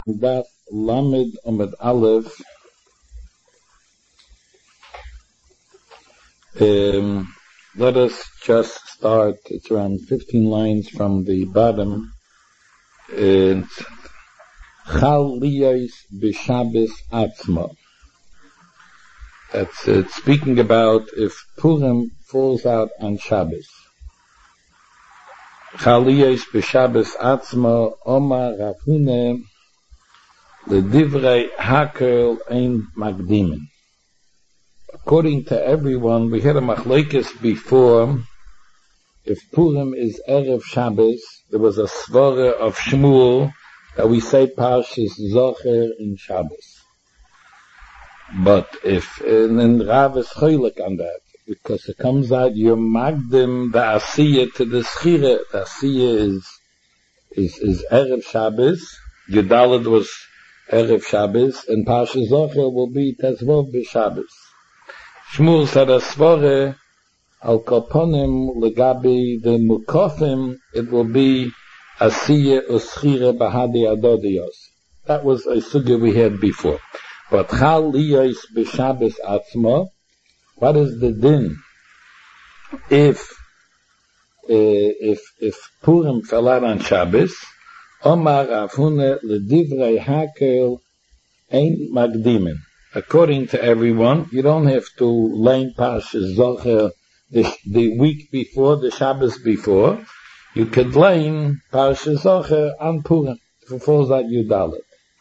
Daf Lamed Amud Aleph. Let us just start. It's around 15 lines from the bottom. Chal liyos b'Shabbos atzmo. That's it. Speaking about if Purim falls out on Shabbos. Chal liyos b'Shabbos atzmo Omar Rav Huna L'divrei hakel ein magdimin. According to everyone, we had a machlokes before. If Purim is Erev Shabbos, there was a svara of Shmuel that we say Parshas Zocher in Shabbos. But if, and then Rav is choilek on that, because it comes out, you're magdim the Asiyah to the Schira. The Asiyah is Erev Shabbos. Gedalad was Erev Shabbos, and Parshas Zocher will be Tezvov b'Shabbos. Shmuel said a svara al koponim legabi the mukofim, it will be Asiyah uschira bahadi adodiyos. That was a sugya we had before. But chal liyos b'Shabbos atzmo, what is the din if Purim fell out on Shabbos? Omar Rav Huna l'divrei hakel ein magdimin. According to everyone, you don't have to learn Parshas Zocher the week before, the Shabbos before. You could learn Parshas Zocher on Purim, if it falls out Yudalet.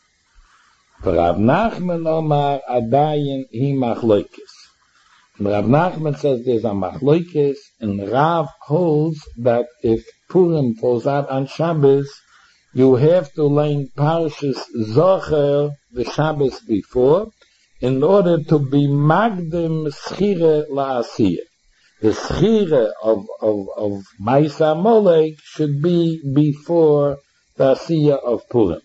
For Rav Nachman Omar Adayin hi machlokes. Rav Nachman says there's a machlokes, and Rav holds that if Purim falls out on Shabbos, you have to learn Parshas Zocher the Shabbos before, in order to be magdim schire la'asiyah. The schire of Maisa Molek should be before the asiyah of Purim.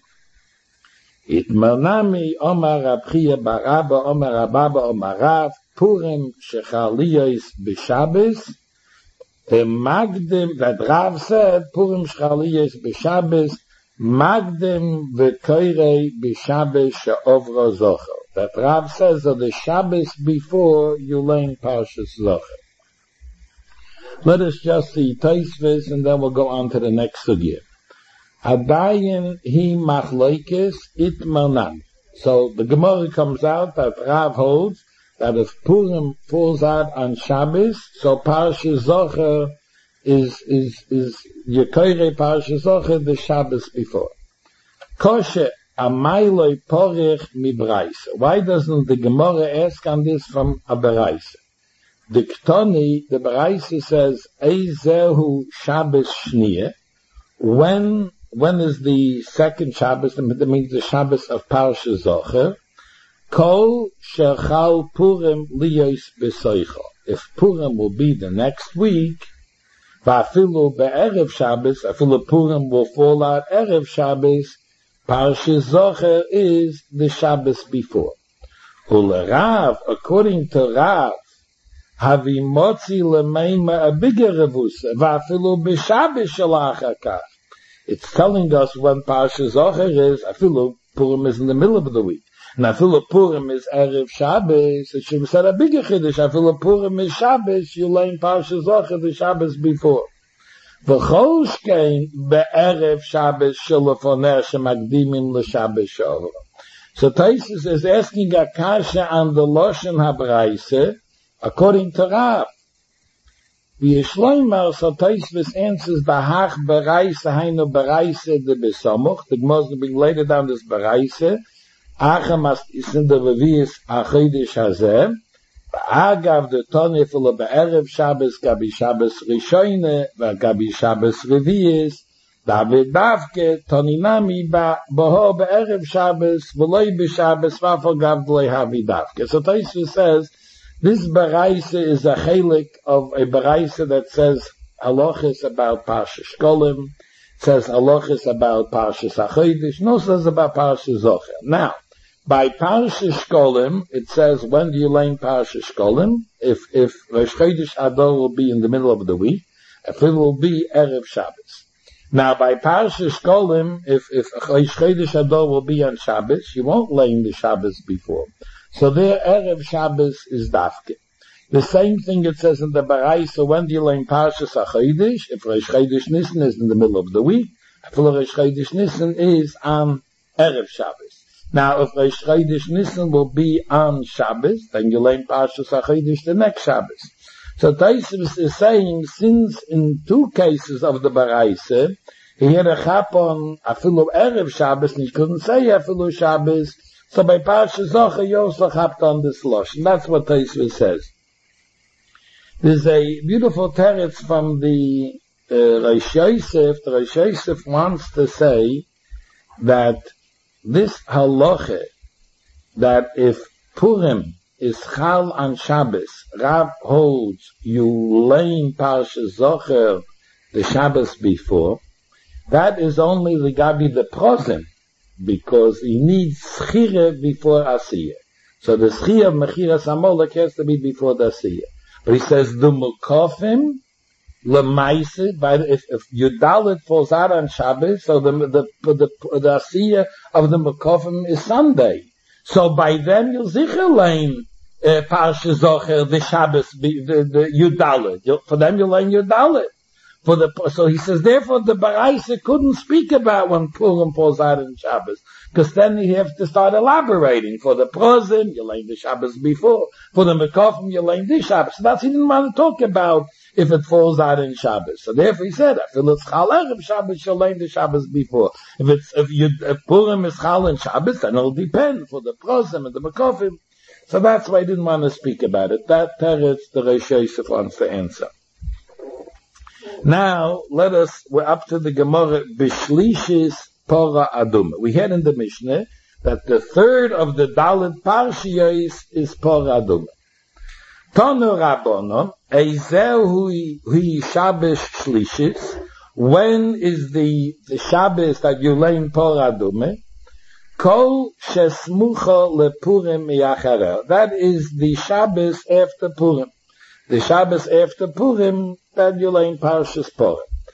Itmanami Omar Rabchia Baraba Omar Rababa Omar Rav Purim shechal liyos b'Shabbos. The magdim that Rav said Purim shechal liyos b'Shabbos magdim v'koirei b'Shabbos she'ovro zocher. That Rav says of the Shabbos before you learn Parshas Zocher. Let us just see Tosfos, and then we'll go on to the next sugya. Adayin hi machlokes itmanan. So the Gemara comes out that Rav holds that if Purim falls out on Shabbos, so Parshas Zocher is Yekoirei Parshas Zocher the Shabbos before. Kosher Amayloi porich mi Braise. Why doesn't the Gemara ask on this from a Braise? The Ktoni, the Braise says, Eizehu Shabbos Shnieh. When is the second Shabbos? That means the Shabbos of Parshas Zocher. Kol shechal Purim liyos b'soicha. If Purim will be the next week, va'afilu be'erev Shabbos, afilu Purim will fall out erev Shabbos, Parshas Zocher is the Shabbos before. Rav, according to Rav, havi motzi lemeima a bigger revusa, va'afilu b'Shabbos shalachakach. It's telling us when Parshas Zocher is, afilu Purim is in the middle of the week. And afilu Purim is Erev Shabbos, it should be said a bigger chiddush, afilu Purim is Shabbos, you learn Parshas Zocher the Shabbos before. V'chol shkein be'erev Shabbos shelafoneh shemagdimin l'Shabbos she'ovro. So Tosfos is asking a kasha on the Loshen HaBraise, according to Rav. V'yishloimar, so Tosfos answers, Bahach Beraise hainu Beraise de Besomuch, the Gemara being later down this Beraise, Acham is in the Revius Achidish Hazeh, Agav the Tony for the Erev Shabbos, Gabi Shabbos Rishoine, Gabi Shabbos Revius, David Davke, Tony Nami, Boho Erev Shabbos, Voloi B'Shabbos, Vafo Gav Dlei Havi Davke. So Tosfos says, this Beraise is a chelik of a Beraise that says halachas about Parshas Shkolim, says halachas about Parshas Achidish, no says about Parshas Zocher. Now, by Parshas Shkolim, it says, when do you learn Parshas Shkolim? If Rosh Chodesh Adar will be in the middle of the week, if it will be Erev Shabbos. Now, by Parshas Shkolim, if Chodesh Adar will be on Shabbos, you won't lay in the Shabbos before. So there, Erev Shabbos is Dafke. The same thing it says in the Barai, so when do you lay in Parshas HaChodesh? If Rosh Chodesh Nisan is in the middle of the week, if Rosh Chodesh Nisan is on Erev Shabbos. Now, if Rosh Chodesh Nisan will be on Shabbos, then you lay in Parshas HaChodesh the next Shabbos. So Tosfos is saying, since in two cases of the Baraisa, he had a chap on Afilu Erev Shabbos, and he couldn't say Afilu Shabbos, so by Parshas Zocher, he also chapped on this losh. And that's what Tosfos says. There's a beautiful teretz from the Rosh Yosef. The Rosh Yosef wants to say that this halacha, that if Purim is Chal on Shabbos, Rav holds you laying Parshas Zocher the Shabbos before, that is only Ligabi the Prozim, because he needs Schire before Asiyah. So the Schire of Mechiras HaMolech has to be before the Asiyah. But he says, the Mukofim, Lemaise, if Yudalit falls out on Shabbos, so the Asiyah of the Mukofim is Sunday. So by then you'll sicher lane Parshas Zocher the Shabbos, the Yudalit. For them you'll lane Yudalit. So he says, therefore the Baraisa couldn't speak about when Purim falls out in Shabbos, because then you have to start elaborating. For the Prozim, you lay the Shabbos before. For the Mekofim, you lay this Shabbos. So that's, he didn't want to talk about if it falls out in Shabbos. So therefore he said, if it's Chal Erev Shabbos, you'll lay the Shabbos before. If Purim is Chal in Shabbos, then it'll depend for the Prozim and the Mekofim. So that's why I didn't want to speak about it. That teretz the Rosh Yosef wants to answer. Now, we're up to the Gemara, Bishlishis Pora Aduma. We had in the Mishnah that the third of the Dalet Parshiyos is Pora Aduma. Tonu Rabbonon, Eizeh hui Shabbos Shlishis, when is the Shabbos that you lay in Pora Aduma? Kol Shesmucha LePurim Yacharel. That is the Shabbos after Purim. The Shabbos after Purim, then you lay in Parshas Purim.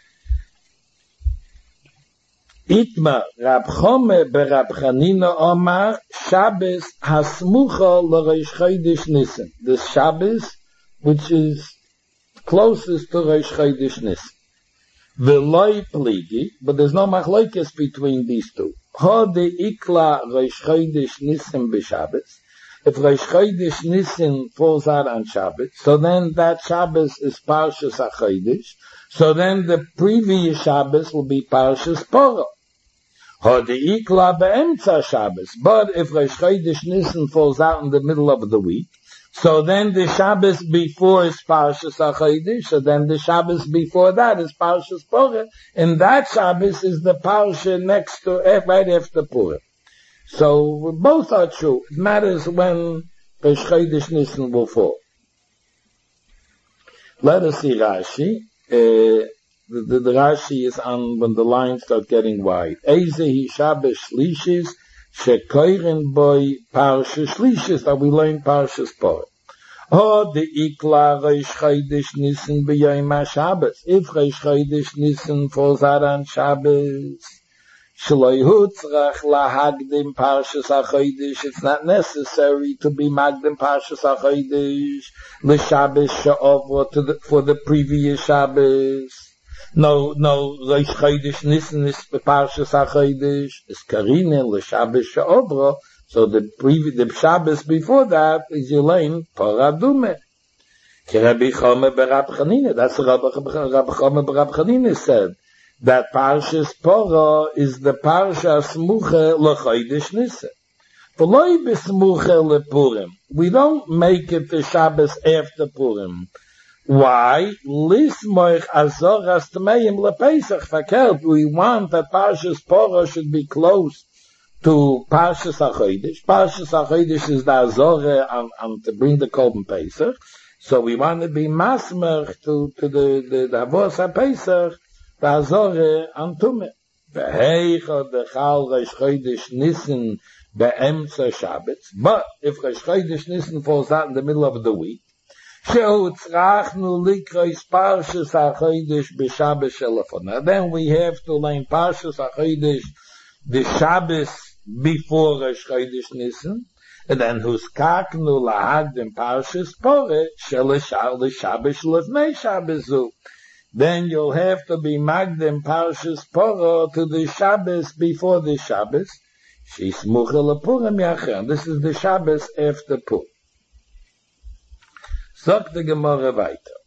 Itma Rab Chome berab Chanina Omar Shabbos Hasmucha l'Rosh Chodesh Nisan. The Shabbos which is closest to Rosh Chodesh Nisan. V'loi pligi, but there's no machlokes between these two. Ha de ikla Rosh Chodesh Nisan b'Shabbos. If Rosh Chodesh Nisan falls out on Shabbos, so then that Shabbos is Parshas HaChodesh, so then the previous Shabbos will be Parshas Poro. Hodi'ikla be'emtza Shabbos. But if Rosh Chodesh Nisan falls out in the middle of the week, so then the Shabbos before is Parshas HaChodesh, so then the Shabbos before that is Parshas Poro, and that Shabbos is the Parsha next to, right after Purim. So both are true. It matters when Rosh Chodesh Nisan will fall. Let us see Rashi. The Rashi is on when the lines start getting wide. Eizehi Shabbos Shlishis shekoirin boy Parsha Shlishis that we learn Parshas Purim. Oh, the ikla Rosh Chodesh Nisan b'yom HaShabbos. If Rosh Chodesh Nisan falls out on Shabbos, it's not necessary to be magdim Parshas HaChodesh l'Shabbos she'ovro for the previous Shabbos. No, Rosh Chodesh Nisan is Parshas HaChodesh, is Karinen l'Shabbos she'ovro, so the Shabbos before that is Yolain Paradume. Rabbi Chome berab Chanina, that's what Rabbi Chome berab Chanina said. That Parshas Poro is the Parsha Smuche l'Chodesh Nisan. V'loi b'smuche l'Purim. We don't make it the Shabbos after Purim. Why? Lismoich azoras tmeim lePesach fakert. We want that Parshas Poro should be close to Parshas HaChodesh. Parshas HaChodesh is the azorah to bring the Korban Pesach. So we want to be masmech to the Avos HaPesach. V'azore antume. V'heicha dechal Rosh Chodesh Nisan be'emtza Shabbos. But if Rosh Chodesh Nisan falls out in the middle of the week, Shehu tzrachnu likrois parshas hachodesh b'Shabbos shelafon. Now then we have to learn parshas hachodesh the Shabbos before Rosh Chodesh Nisan, and then huskaknu lahagdim parshas pore Shabbos lefnei Shabbos zu. Then you'll have to be magdim parshas pore to the Shabbos before the Shabbos. Shismucha lepurim yachar. This is the Shabbos after Purim. Sagt the Gemara weiter.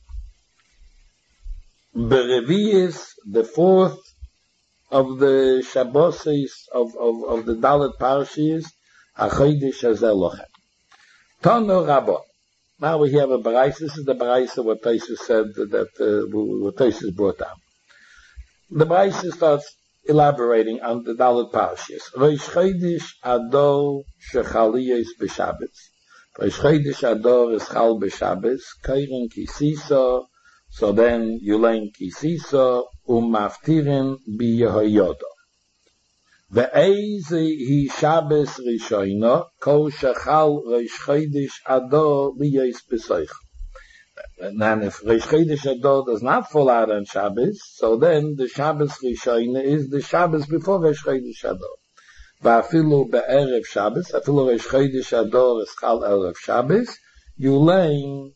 Berevi'is, the fourth of the Shabboses of the Dalet Parshas, HaChodesh Hazeh Lochem. Tanu Rabban. Now we have a Barais. This is the Barais of what Taisus said what Taisus brought down. The Barais starts elaborating on the Dalet Parshas. Rosh Chodesh Ador Shechaliyos b'Shabbos. Rosh Chodesh Ador is Chal b'Shabbos. Kairin Kisisa. So then you learn Kisisa umaftirin biYehoyoda. Ve'eze hi Shabbos Rishoina kol shechal Rosh Chodesh Ador liyos b'Soich. And if Rosh Chodesh Ador does not fall out on Shabbos, so then the Shabbos Rishoina is the Shabbos before Rosh Chodesh Ador. Va'afilu be'erev Shabbos, afilu Rosh Chodesh Ador is chal erev Shabbos, you learn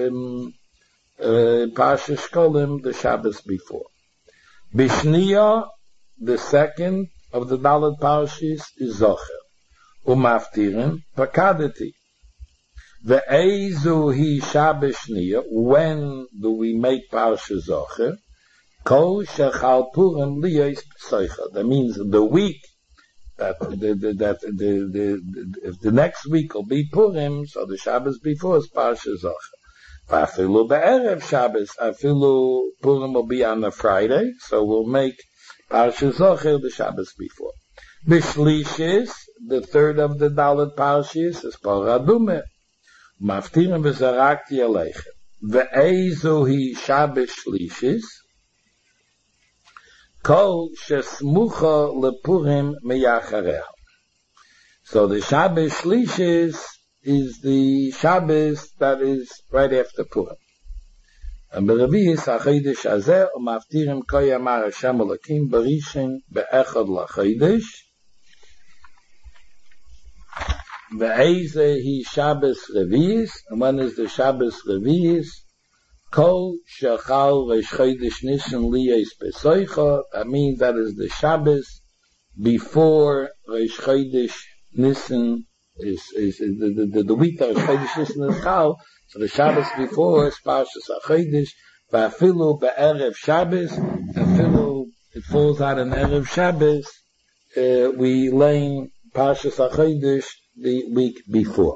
Parsha Shkolim the Shabbos before. Bishniya, the second of the Dalet Parshas, is Zocher. Umaftirin, Pakadati. Ve'ezu hi Shabbos Shniya, when do we make Parsha Zocher? Kol shechal Purim liyos b'Soicha. That means the week that if the next week will be Purim, so the Shabbos before is Parsha Zocher. Afilu be'erev Shabbos, afilu Purim will be on a Friday, so we'll make Parsha Zocher the Shabbos before. Bishlishis, the third of the Dalet Parshas, is Paradume. Maftirim v'zarakti aleichem. Ve'ezu hi Shabbos Shlishis, kol shesmucha lepurim meyachareha. So the Shabbos Shlishis is the Shabbos that is right after Purim. And Berevi'is HaChodesh Hazeh u'maftirim ko yamar Hashem Elokim b'rishon be'echad l'chodesh ve'ezeh hi Shabbos Revi'is. And when is the Shabbos Revi'is? Kol shechal Rosh Chodesh Nisan liyos b'Soicha. That means that is the Shabbos before Rosh Chodesh Nisan is the week that Rosh Chodesh Nisan is chal. So the Shabbos before is Parshas HaChodesh. Va'afilu be'erev Shabbos. Afilu it falls out in erev Shabbos. We learn Parshas HaChodesh the week before.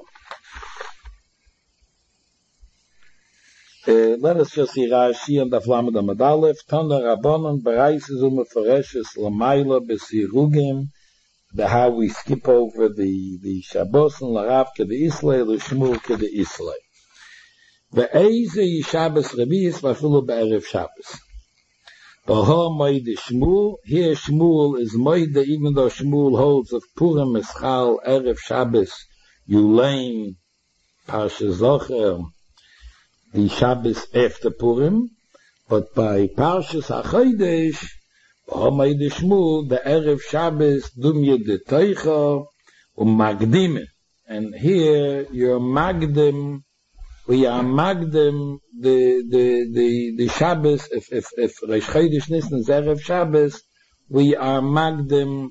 Let us just see Rashi and the Flamed Amadalef. Tana Rabbanon Baraises Umeforeshes Lamayla Besirugim. How we skip over the Shabbos and Larav ke the Islay, the Shmuel ke the Islay. Ve'eze Shabbos Revi'is v'afilu be'erev Shabbos. B'ho moide Shmuel. Here Shmuel is moide, even though Shmuel holds of Purim Eschal erev Shabbos, you learn Parsha Zocher the Shabbos after Purim, but by Parshas HaChodesh, b'ho moide Shmuel, the erev Shabbos dumye de Teicha Magdim. And here you're Magdim. We are magdim the Shabbos. If Rosh Chodesh Nisan is erev Shabbos, we are magdim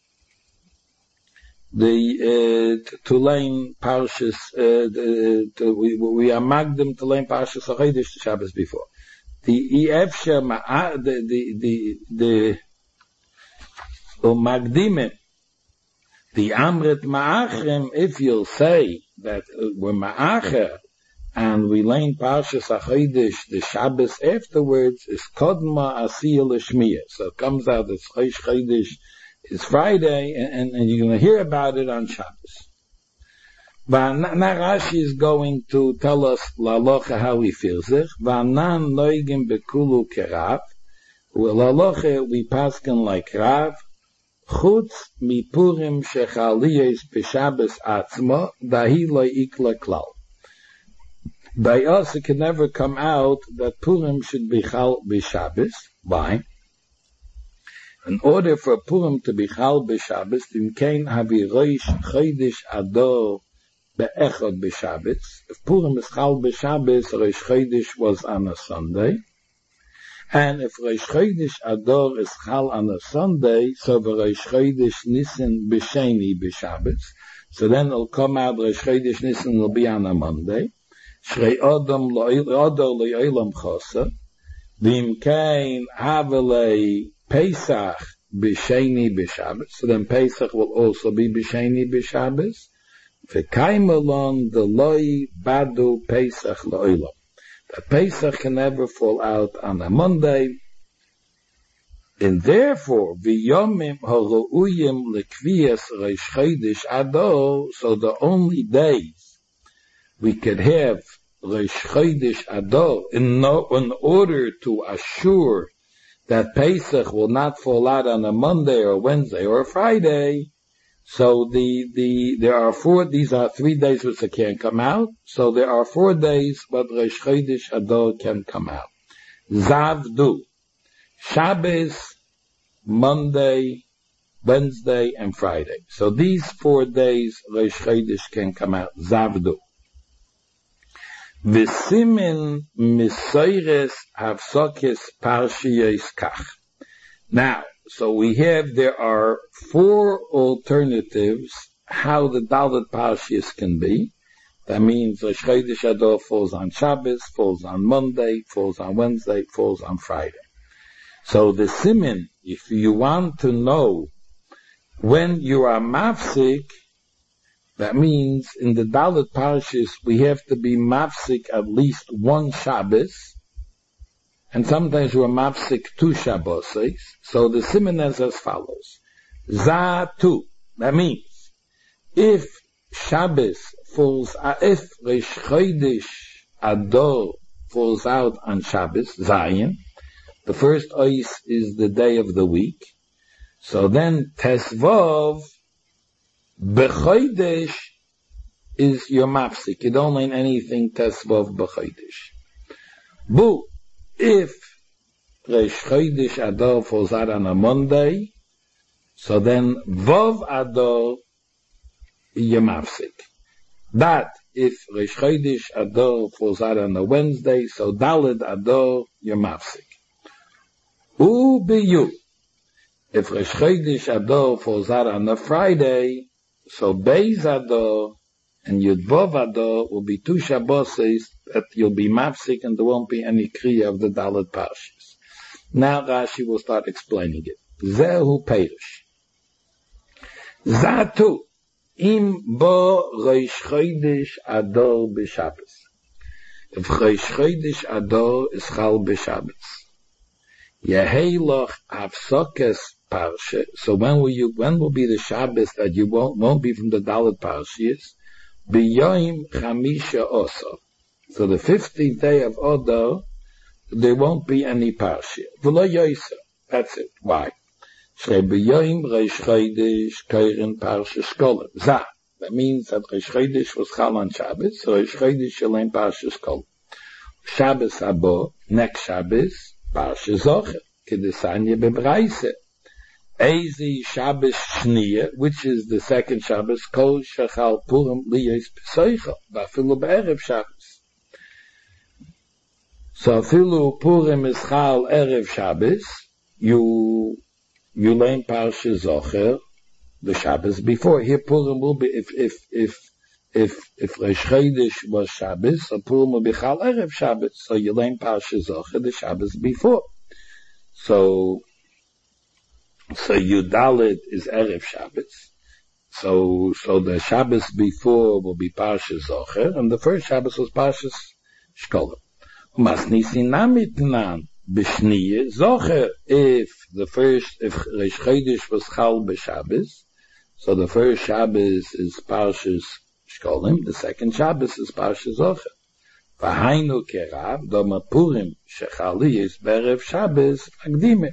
the to learn parshas. We are magdim to learn parshas HaChodesh the Shabbos before. The efsha the magdim the amrit ma'achem. If you'll say that we're ma'acher, and we learn Parshas HaChodesh, the Shabbos afterwards, is Kodma Asiyah L'Shmiyah. So it comes out that Rosh Chodesh is Friday, and you're going to hear about it on Shabbos. But now Rashi is going to tell us L'Alocha how he feels it. V'anan noigim bekulu kerav. L'Alocha we paskin like Rav. Chutz mipurim shechaliyos b'Shabbos atzma, dahi lo ikla klal. By us, it can never come out that Purim should be Chal b'Shabbos. Why? In order for Purim to be Chal b'Shabbos, then kein havi Rosh Chodesh Adar be'echad b'Shabbos. If Purim is Chal b'Shabbos, Rosh Chodesh was on a Sunday. And if Rosh Chodesh Adar is Chal on a Sunday, so the Rosh Chodesh Nisan b'Sheni b'Shabbos. So then it'll come out, Rosh Chodesh Nisan will be on a Monday. Shrei Adam Adar le'olam chasa. V'im kein havelei Pesach b'Sheni b'Shabbos. So then Pesach will also be b'Sheni b'Shabbos. V'kaimelon deloi badu Pesach le'olam. That Pesach can never fall out on a Monday. And therefore, v'yomim ha'ro'uyim l'kviyas Rosh Chodesh Adar, so the only days we could have Rosh Chodesh Adar in order to assure that Pesach will not fall out on a Monday or Wednesday or a Friday. So there are these are 3 days which it can't come out. So there are 4 days but Rosh Chodesh Adar can come out. Zavdu, Shabbos, Monday, Wednesday, and Friday. So these 4 days Rosh Chodesh can come out. Zavdu. V'simin misoires havsokes parshiyos kach. Now, so there are 4 alternatives how the Dalet Parshiyos can be. That means Rosh Chodesh Adar falls on Shabbos, falls on Monday, falls on Wednesday, falls on Friday. So the simin, if you want to know when you are mafsik, that means in the Dalet Parshiyos we have to be mafsik at least 1 Shabbos, and sometimes we're mafsik 2 Shabbos. So the siman is as follows. Zatu. That means, if Shabbos falls, if Rosh Chodesh Adar falls out on Shabbos, Zayin, the first ois is the day of the week. So then Tesvav B'Chodesh is your mafsik. You don't learn anything Tesvav B'Chodesh. Bu. If Rosh Chodesh Adar falls out on a Monday, so then Vav Adar you're mafsik. That if Rosh Chodesh Adar falls out on a Wednesday, so Daled Adar you're mafsik. Ubiyu, if Rosh Chodesh Adar falls out on a Friday, so Beis Adar and Yud Vav Adar will be 2 Shabboses that you'll be mafsik and there won't be any kriya of the Dalet Parshiyos. Now Rashi will start explaining it. Zehu Perish. Zatu im bo Rosh Chodesh Adar b'Shabbos. If Rosh Chodesh Adar is Chal b'Shabbos, Yehei loch Havsokes Parsha. So when will be the Shabbos that you won't be from the Dalet Parshiyos? B'Yom Chamisha Oso. So the 15th day of Adar, there won't be any Parsha. V'lo Yoisa. That's it. Why? Shrei b'Yom Rosh Chodesh Keirin Parsha Shkolim. Zah. That means that Rosh Chodesh was Chal on Shabbos, so Rosh Chodesh shall learn Parsha Shkolim. Shabbos Habo, next Shabbos, Parsha Zocher. Kedesanya B'Braise. Ezi Shabbos Shniya, which is the second Shabbos, Kol Shachal Purim Liyos Pesachah, Ba'afilu B'Erev Shabbos. So Afilu Purim is Chal Erev Shabbos, you learn Parsha Zocher, the Shabbos before. Here Purim will be, if Rosh Chodesh was Shabbos, so Purim will be Chal Erev Shabbos, so you learn Parsha Zocher, the Shabbos before. So Yudalit is Erev Shabbos. So the Shabbos before will be Parsha Zocher, and the first Shabbos was Parsha Shkolim. Masnisi namitnan b'shniye Zocher. If Rosh Chodesh was Chal b'Shabbos, so the first Shabbos is Parsha Shkolim, the second Shabbos is Parsha Zocher. V'hainu kerav doma Purim shechali is berev Shabbos agdime.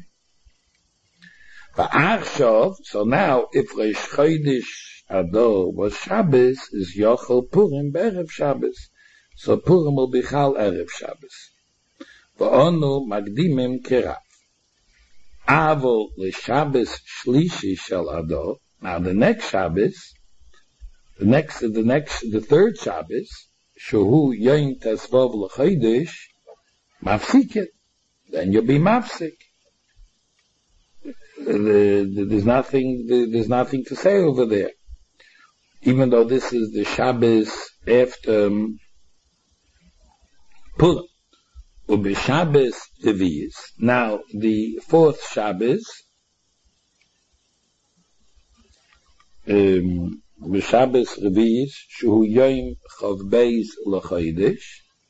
So now, if Rosh Chodesh Adar was Shabbos, is Yochel Purim Berev Shabbos. So Purim will be Chal Erev Shabbos. V'onu magdimim kerav. Avo l'Shabbos shlishi shel Adar. Now the next Shabbos, the third Shabbos, Shehu Yom Tesvav l'Chodesh, mafsiket. Then you'll be mafsik. There's nothing to say over there. Even though this is the Shabbos after Purim. Ubi Shabbos Teviz. Now, the fourth Shabbos, Shabbos Reviz, Shehu Yom Chav Beis l'Chodesh,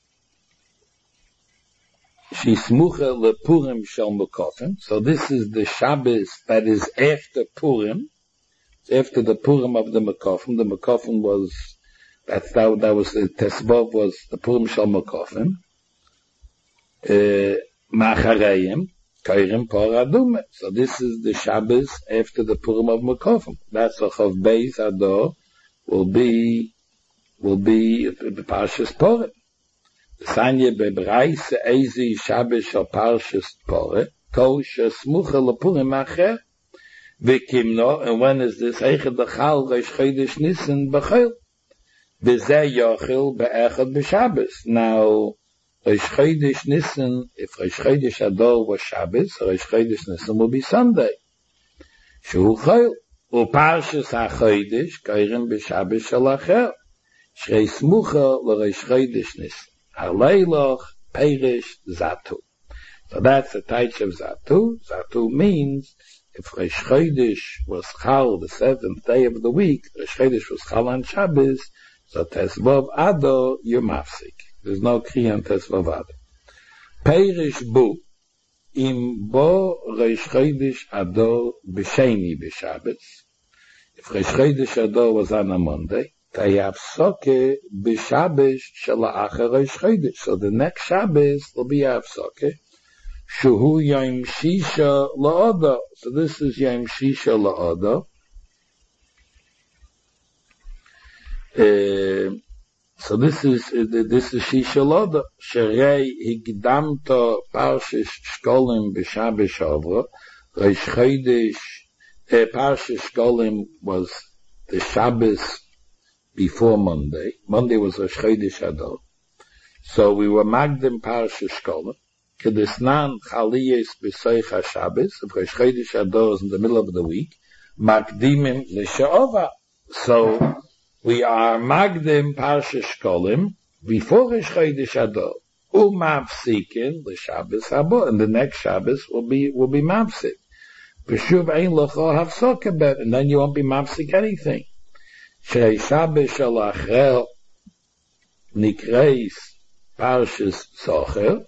Shismucha lePurim shel Mekofim. So this is the Shabbos that is after Purim. It's after the Purim of the Mekofim. The Mekofim was, that was the Tesvav was the Purim shel Mekofim. Macharayim, Kairim Por Adume. So this is the Shabbos after the Purim of Mekofim. That's a Chav Beis Adar will be the Parshas Purim. Sanya bebreise ezi Shabbos shel Parshas Purim, kol shesmucha lePurim acher, v'kimno, and when is this? Eichad l'chal Reish Chodesh Nisan b'chol, v'zeh yochil be'echad b'Shabbos. Now, Reish Chodesh Nisan, if Reish Chodesh Adar was Shabbos, Reish Chodesh Nisan will be Sunday. Shehu chol, u'Parshas HaChodesh kairim b'Shabbos shel acher, shrei smucha l'Reish Chodesh Nisan. Haleiloch Perish Zatu. So that's the type of Zatu. Zatu means if Reish Chodesh was Chal, the seventh day of the week, Reish Chodesh was Chal on Shabbos, so Tesvav Adar, you're mafsik. There's no Kri on Tesvav Adar. Perish Bu, Im Bo Reish Chodesh Adar B'Sheni B'Shabbos. If Reish Chodesh Adar was on a Monday, so the next Shabbos will be Avsoke. Shehu Yom Shisha La'ada. So this is Yom Shisha La'ada. So this is Shisha La'ada. Sherei Higdamta Parshas Shkolim B'Shabbos Shavra. Reish Chodesh, Parshas Shkolim was the Shabbos before Monday. Monday was Rosh Chodesh Adar. So we were Magdim Parshas Shkolim. Kedisnan Chaliyes B'Soich HaShabbos. If Rosh Chodesh Adar is in the middle of the week, Magdimim L'Sha'ova. So we are Magdim Parshas Shkolim before Rosh Chodesh Adar. Umavsikin L'Shabbos Haba. And the next Shabbos will be Mavsik. B'Shuv Ein L'Cho Havsoka Bet. And then you won't be Mavsik anything. Shrei Shabbos shel acher nikreis Parshas Socher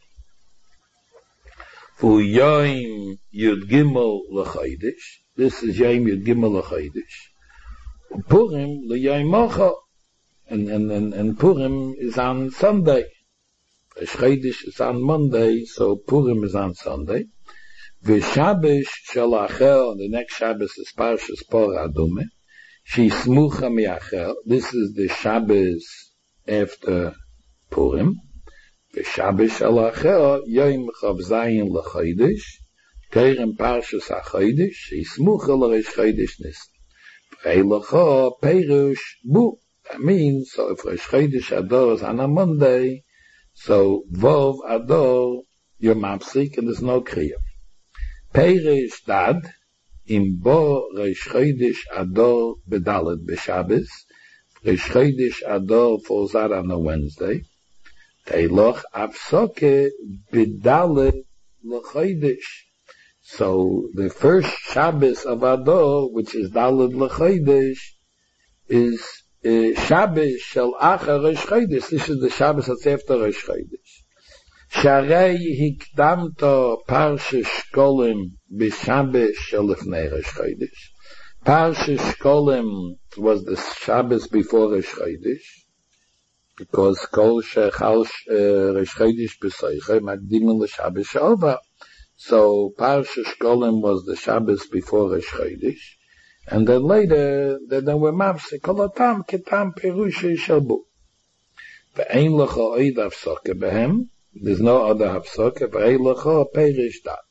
Fu Yom Yud Gimel l'Chodesh. This is Yom Yud Gimel l'Chodesh. Purim l'Yom Mocha, and Purim is on Sunday. Rosh Chodesh is on Monday, so Purim is on Sunday. V'Shabbos shel acher, the next Shabbos is Parshas Por Adume. Shismucha mi'acher. This is the Shabbos after Purim. The Shabbos shel acher Yom Chav Zayin l'Chodesh. Keirim Parshas HaChodesh. Shismucha l'Reish Chodesh Nisan. V'eilacha Perush Bu. That means, so if Reish Chodesh Adar is on a Monday, so Vov Adar you're mapsik and there's no kriya. Perush Dad. Im Bo Reish Chodesh Adar B'Dalet B'Shabbos. Reish Chodesh Adar falls out on a Wednesday. Teiloch Avsoke B'Dalet L'Chodesh. So the first Shabbos of Adar, which is Dalet L'Chodesh, is Shabbos Shel Achar Reish Chodesh. This is the Shabbos that's after Reish Chodesh. Sharei Hikdamto Parshas Shkolim B'Shabbos Shel Lifnei Reish Chodesh. Parshas Shkolim was the Shabbos before Reish Chodesh, because Kol Shechal Reish Chodesh B'Soichei Magdimin L'Shabbos She'ova. So Parshas Shkolim was the Shabbos before Reish Chodesh, and then later, then we're Mavsik Kol Atam Ketam Perushei Shalbu. Ve'ein lecha oid hafsaka behem. There's no other hafsaka. Ve'ein lecha perish dat.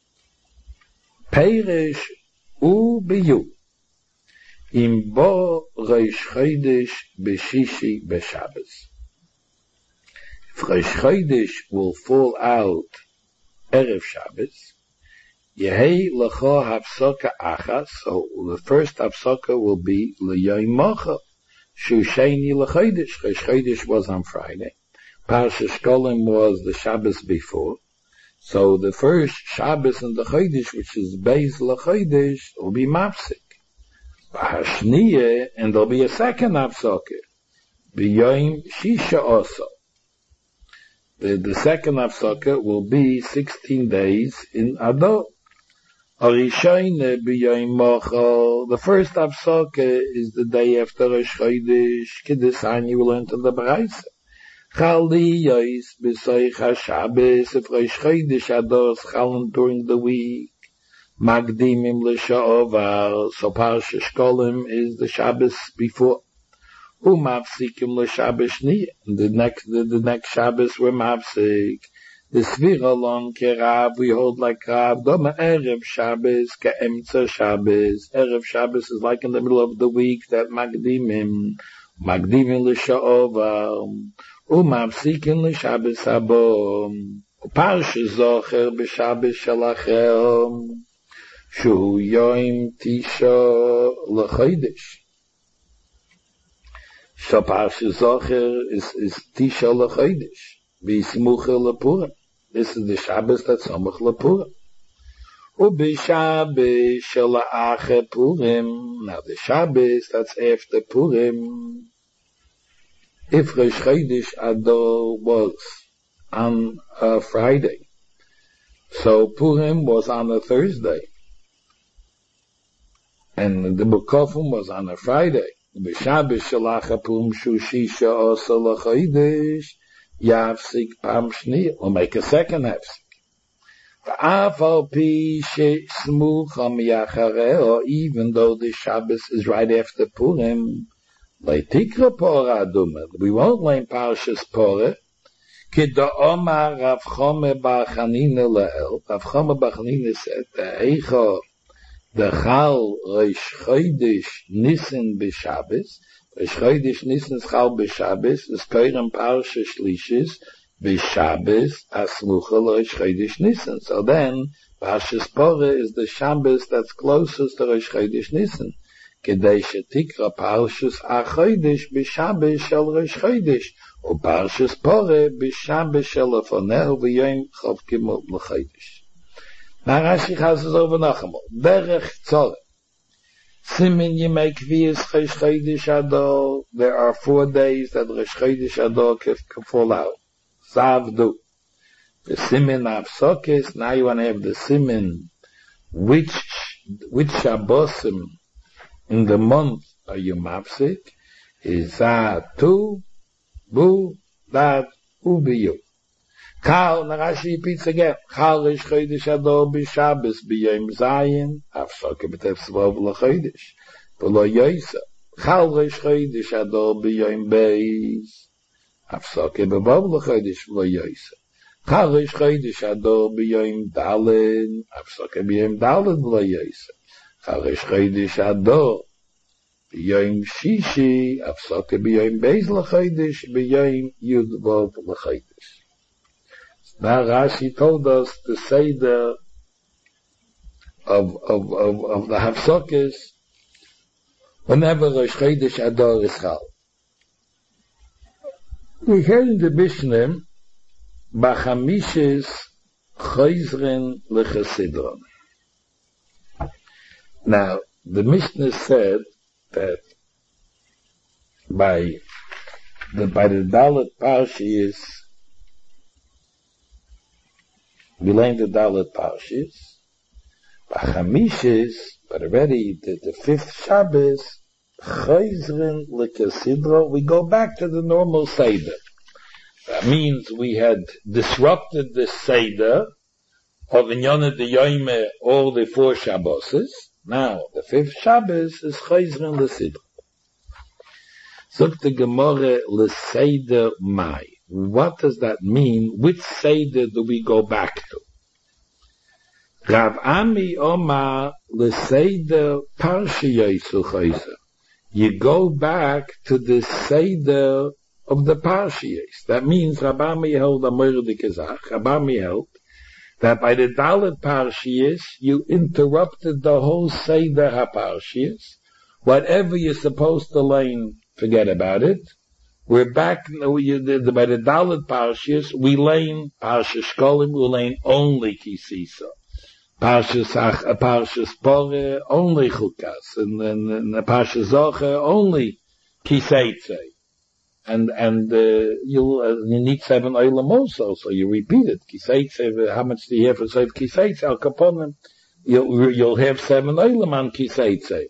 Perish u biyu. Im bo reish chodesh b'shishi b'Shabbos. If reish chodesh will fall out erev Shabbos, yehei lecha hafsaka achas. So the first hafsaka will be leyom mocha. Shusheni lechodesh. Reish chodesh was on Friday. Parshas Shkolim was the Shabbos before. So the first Shabbos in the chodesh, which is Beis lechodesh, will be mafsik. Hashniye, and there'll be a second hafsaka. B'yom shisha also. The second hafsaka will be 16 days in Adar. Arishayne b'yom mocha. The first hafsaka is the day after Rosh Chodesh. Kedushan you will learn to the Baraisa. Chali yois b'soich HaShabbos. If Rosh Chodesh Adar is chalen during the week, Magdimim l'sha'ovar. So Parshas Shkolim is the Shabbos before. Umafsikim l'Shabbos shniya. The next Shabbos we're mafsik. The Svira lon kerav, we hold like Rav. Doma Erev Shabbos ke'emtza Shabbos. Erev Shabbos is like in the middle of the week that Magdimim l'sha'ovar. Umafsikim l'Shabbos habo. Parshas Zocher b'Shabbos shelacher. Shu Yom Tisha L'Chodesh. So Parshas Zocher is Tisha L'Chodesh. B'Smucha L'Purim. This is the Shabbos that's Samach L'Purim. U'B'Shabbos Shela'acher Purim. Now the Shabbos that's after Purim. If Rosh Chodesh Adar was on a Friday, so Purim was on a Thursday. And the Bukofim was on a Friday. B'Shabbos shelacha Purim shushisha osa l'chodesh yafsik pam shniya. We'll make a second hafsik. V'af al pi she'smucha miyachareo, even though the Shabbos is right after Purim, leitikra pora aduma. We won't learn Parshas Porah. Kida Omar Rav Chome bar Chanina le'el. Rav Chome bar Chanina said, Eicha the Chal Rosh Chodesh Nisan b'Shabbos. Rosh Chodesh Nisan Chal b'Shabbos is Koirem Parsha Shlishis b'Shabbos Asmucha Rosh Chodesh Nisan. So then Parshas Porah is the Shabbos that's closest to Rosh Chodesh Nisan. Kedei shetikra Parshas HaChodesh b'Shabbos shel Rosh Chodesh u Parshas Porah b'Shabbos shel Lefoneh v'Yom Chav Gimel l'Chodesh. Now Rashi has it over Nachamol. Derech Tzorah. Simin Yimei Kviyas Rosh Chodesh Adar. There are 4 days that Rosh Chodesh Adar can fall out. Zavdu. The Simin Hafsokes. Now you want to have the Simin. Which Shabbosim in the month are you mafsik? Is Zatu, Bu, Dat, Ubiyu. Kal, Narashi repeats again. Chal Rosh Chodesh Adar b'Shabbos b'Yom Zayin. Hafsaka b'Tev Tzvav l'Chodesh. V'lo Yoisa. Chal Rosh Chodesh Adar b'Yom Beis. Hafsaka b'Vav l'Chodesh v'lo Yoisa. Chal Rosh Chodesh Adar b'Yom Daled. Hafsaka b'Yom Daled v'lo Yoisa. Chal Rosh Chodesh Adar b'Yom Shishi. Hafsaka b'Yom Beis l'Chodesh b'Yom Yud Vav l'Chodesh. Now Rashi told us the Seder of the Hafsokes whenever Rosh Chodesh Adar is Chal. We hear in the Mishnah, B'chamishes Chozrin L'Chesidron. Now, the Mishnah said that by the Dalet Parshiyos, we learned the Dalet Parshas, B'chamishes, but already the 5th Shabbos, Chozrin L'Kesidro, we go back to the normal Seder. That means we had disrupted the Seder of Inyana de Yoime, all the 4 Shabboses. Now, the 5th Shabbos is Chozrin L'Kesidro. Zok the Gemara l'seider mai. What does that mean? Which seider do we go back to? Rav Ami Omar l'seider parshiyos u'chayzer. You go back to the seider of the parshiyos. That means Rav Ami held a moirdik ezach. Rav Ami held that by the Dalet parshiyos you interrupted the whole seider haparshiyos. Whatever you're supposed to learn, forget about it. We're back, by the Dalet parshiyos, we learn Parshas Shkolim, we learn only Kisisa. Parshas Pore, only Chukas. And then Parshas Zocher, only Kiseitze. And you need 7 oilam also, so you repeat it. Kiseitze, how much do you have for Seif Kiseitze? Al Kaponim. You'll have 7 oilam on Kiseitze.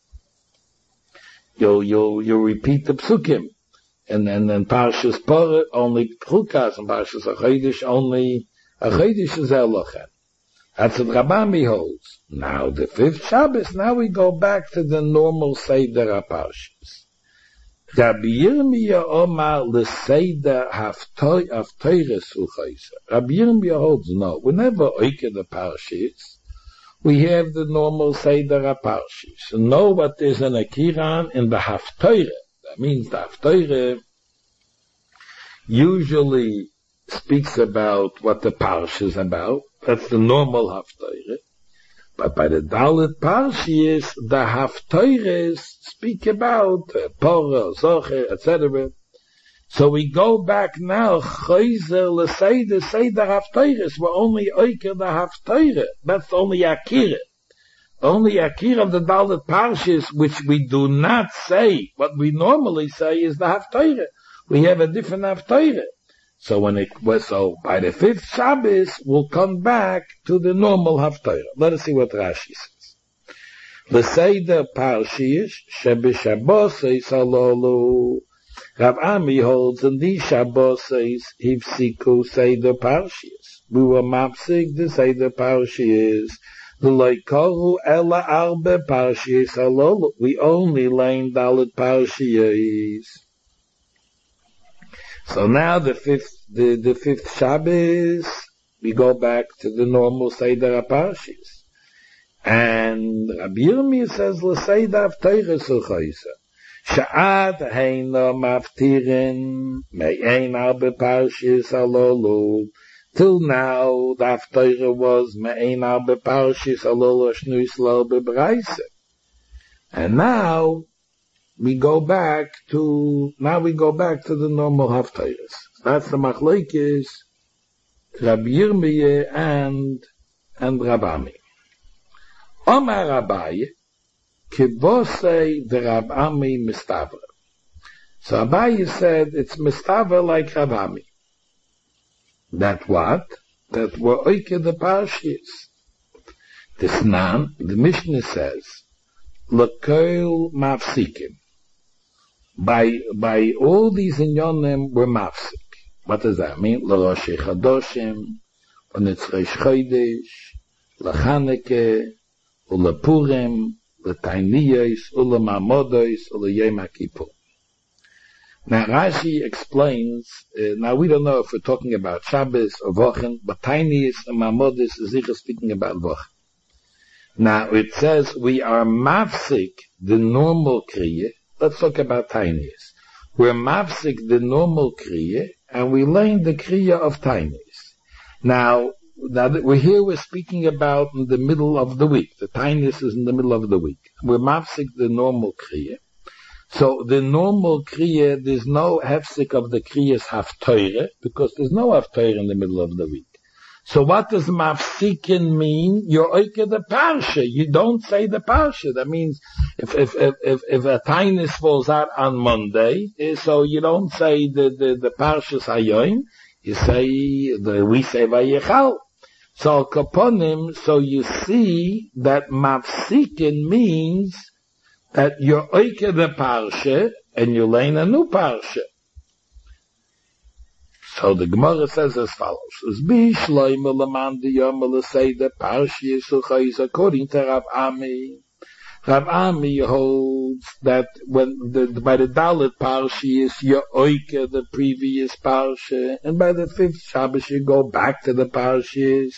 You'll repeat the psukim. And then Parshas Pore, only Chukas, and Parshas Achodesh, only Achodesh is Elochem. That's what Rabami holds. Now, the 5th Shabbos, now we go back to the normal Seder HaParshas. Rabbi Yirmiyah Omar l'Seder Haftoires U'chayzer. Rabbi Yirmiyah holds, no, whenever Oike the Parshas, we have the normal Seder HaParshas. Know what is an Akiran in the Haftoire. That means the Haftoire usually speaks about what the Parsha is about. That's the normal Haftoire. But by the Dalet Parshiyos, the Haftoires speak about Porah, Zocher, etc. So we go back now, Chayzer l'Seider, Seider Haftoires. We're only Oiker the Haftoire. That's only Akira. Only Akira of the Dalet Parshiyos, which we do not say. What we normally say is the Haftoire. We have a different Haftoire. So by the 5th Shabbos, we'll come back to the normal Haftarah. Let us see what Rashi says. L'seider parshiyos sheb'shabbosos halolu. Rav Ami holds in these Shabbos hifsiku seider parshiyos. We were mapsik the seider parshiyos. L'lo koru ela arbe parshiyos halolu. We only learn Dalet parshiyos. So now the 5th Shabbos, we go back to the normal Seder HaParshas. And Rabbi Yirmiyah says, L'Seider Haftoires U'chayzer. Sha'ad heina maftirin, me'ein arbe Parshas halolu. Till now, the Haftoire was me'ein arbe Parshas halolu ashnuis lo bebreise. And now, we go back to the normal Haftarahs. That's the Machlokes, Rabbi Yirmiyah and Rabami. Omar Rabbi, kibosei the Rabami mistavra. So Abaye said it's mistavra like Rabami. That what? That were oike the parshas. This nan, the Mishnah says, l'koil mafsikim. By all these inyonim we're mafsik. What does that mean? L'rosh chadoshim, l'nitzrei chodesh, l'chaneke, u'lepurim, l'tainiyos, u'lemamodos, u'leyom HaKippur. Now Rashi explains, now we don't know if we're talking about Shabbos or Wochen, but tainiyos and mamodos is either speaking about Wochen. Now it says we are mafsik, the normal kriya. Let's talk about tainiyos. We're mafsik the normal kriya, and we learn the kriya of tainiyos. Now we're speaking about in the middle of the week. The tainiyos is in the middle of the week. We're mafsik the normal kriya. So the normal kriya, there's no hefsik of the kriyas haftoire, because there's no haftoire in the middle of the week. So what does mafsikin mean? You're oike the parsha. You don't say the parsha. That means if a tainus falls out on Monday, so you don't say the parshas hayoim. You say we say vayechal. So kaponim. So you see that mafsikin means that you're oike the parsha and you learn a new parsha. So the Gemara says as follows: according to Rav Ami, Rav Ami holds that by the Dalet Parshas you oike the previous Parsha, and by the fifth Shabbos you go back to the Parshas.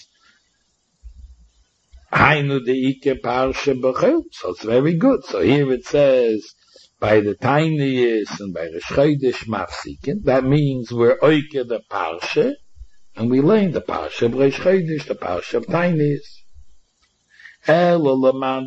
Hainu de Ike Parsha Bechel. So it's very good. So here it says, by the Tainiyis and by the Chodesh Mafsikin, that means we're oike the Parsha, and we learn the Parsha of Rosh Chodesh, the Parsha of Tainiyis. But according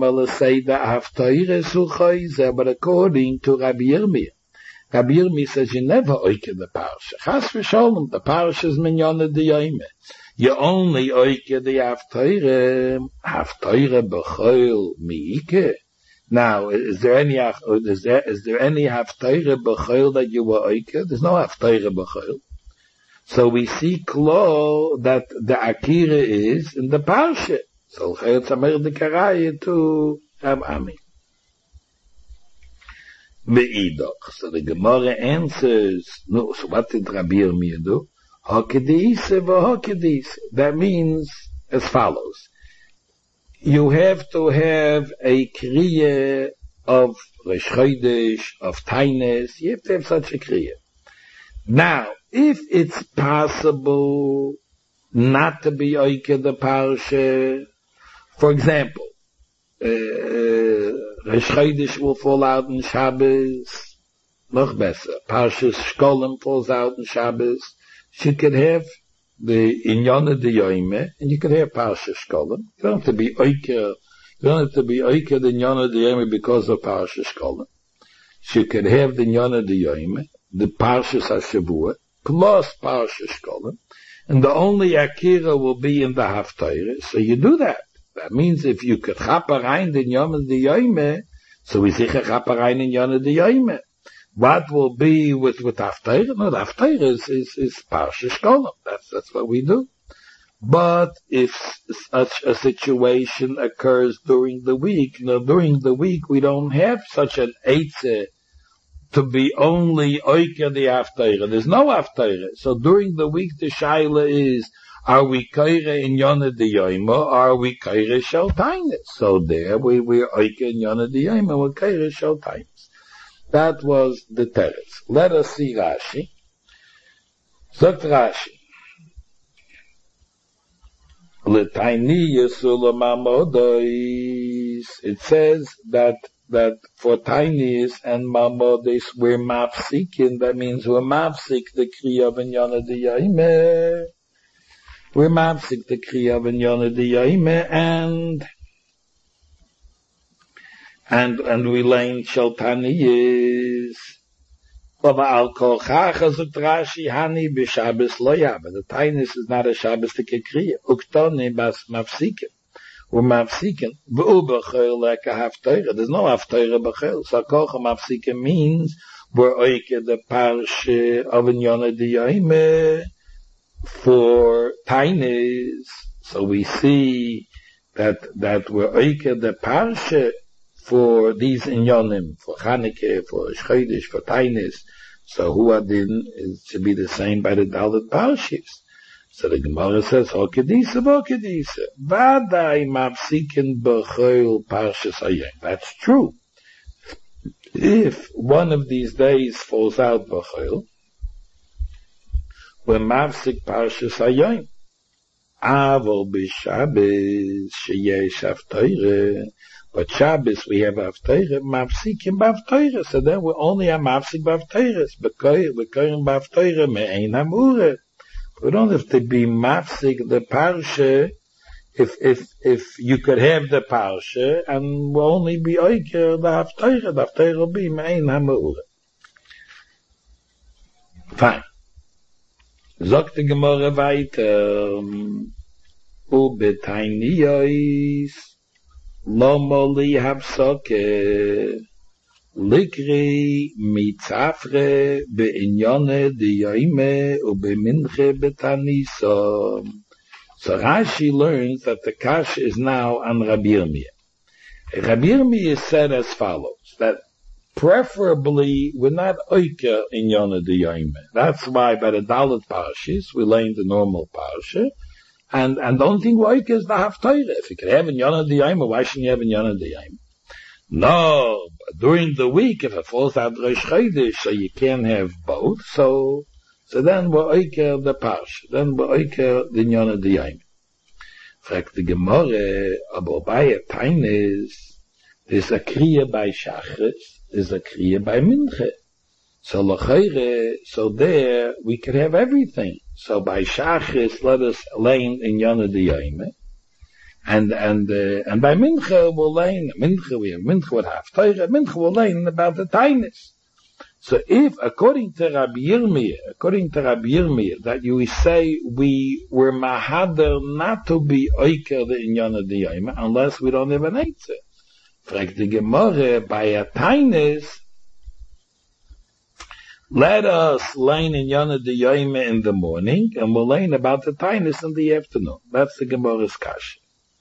to Rabbi Yirmiyah, Rabbi Yirmiyah says you never oike the parsha. Chas v'sholem, the parsha is minyana d'yoyme. You only oike the haftorah b'choil mi'ike. Now, is there any haftorah b'choil that you were oike? There's no haftorah b'choil. So we see klo that the akira is in the parsha. So Chayot Samer the Karaya to Rav Ami. Ve'idoch. So the Gemara answers, no, so what did Rabbi Yirmiyah do? Hokedise v'hokedise. That means as follows. You have to have a kriya of Rosh Chodesh, of Tainus. You have to have such a kriya. Now, if it's possible not to be oike the parsha, for example, Rosh Chodesh will fall out in Shabbos, noch besser. Parshas Shkolim falls out in Shabbos. You could have the Inyana de Yoime, and you could have Parshas Shkolim. You don't have to be oike the Inyana de Yoime because of Parshas Shkolim. You could have the Inyana de Yoime, the Parshas HaShavua, plus Parshas Shkolim, and the only Akira will be in the Haftarah. So you do that. That means if you could chaparein the Yom de Yoime, so we say chaparein in Yom de Yoime. What will be with Haftarah? No, the Haftarah is Parsha Shkolim. That's what we do. But if such a situation occurs during the week, during the week we don't have such an eitzeh to be only oike the Haftarah. There's no Haftarah. So during the week the shaila is, are we kaire in Yonah de Yoima, or are we kaire shel Tainus? So there we're oike in Yonah de Yoima, we're kaire shel Tainus. That was the teretz. Let us see Rashi. Sagt Rashi. L'taini yesula mamodois. It says that for Tainis and mamodois we're mafsikin. That means we're mafsik the kriya of Yonah de Yoima. We're mafsik the kriya of Yonah de Yoime, and we learn Sheltani is Baba al Kochacha zut Rashi Hani b'Shabbos lo yaba. The Tainus is not a Shabbos to kriya. Uktoni bas mafsikin. We're mafsikin. V'u b'chol like a haftarah. There's no haftarah b'chol. So kocha mafsikin means we're oike the parsha of Yonah de Yoime for Tainus. So we see that we're oike the parsha for these inyonim, for Chanukah, for Chodesh, for Tainus. So Huadin is to be the same by the Dalet Parshas. So the Gemara says, Hokedisa, Hokedisa. Vadai mafsikin b'chol parshas hayom. That's true. If one of these days falls out b'chol, we're mafsik parshas hayom. Avol b'Shabbos sheyesh haftarah. But Shabbos we have haftarah, mafsikim b'haftarah. So then we only have mafsik b'haftarah. We're going b'haftarah me'ein hamurah. We don't have to be mafsik the parsha if you could have the parsha and will only be oiker the haftarah. The haftarah will be me'ein hamurah. Fine. Sagt die Gemara weiter. Ubetainiyos lomo li hafsoke likri mitzafre beinyone diyoime ubeminche betaniso. So Rashi learns that the kash is now on Rabbi Yirmiyah. Rabbi Yirmiyah said as follows, that preferably we're not oike in Yonah diyoime. That's why by the Dalet Parshas we learn the normal parsha. And the only thing we're oike is the haftarah. If you could have in Yonah diyoime, why shouldn't you have in Yonah diyoime? No, during the week, if it falls out Rosh Chodesh, so you can't have both, so then we're oiker the Parsh, then we're oiker the Nyona Diyayim. Fragt die Gemorre, aber bei a Taines, there's a Kriya by Shachris, there's a Kriya by Minche. So L'choire, so there, we could have everything. So by Shachris, let us lane in Nyona Diyayim. And by Mincha we'll learn, Mincha would have Torah, Mincha will learn about the Tainus. So if, according to Rabbi Yirmiyah, that you say we were mahader not to be oiker the Inyana Diyayim, unless we don't have an Eitzah. Fragt the Gemara, by a Tainus, let us learn Inyana Diyayim in the morning, and we'll learn about the Tainus in the afternoon. That's the Gemara's kasha.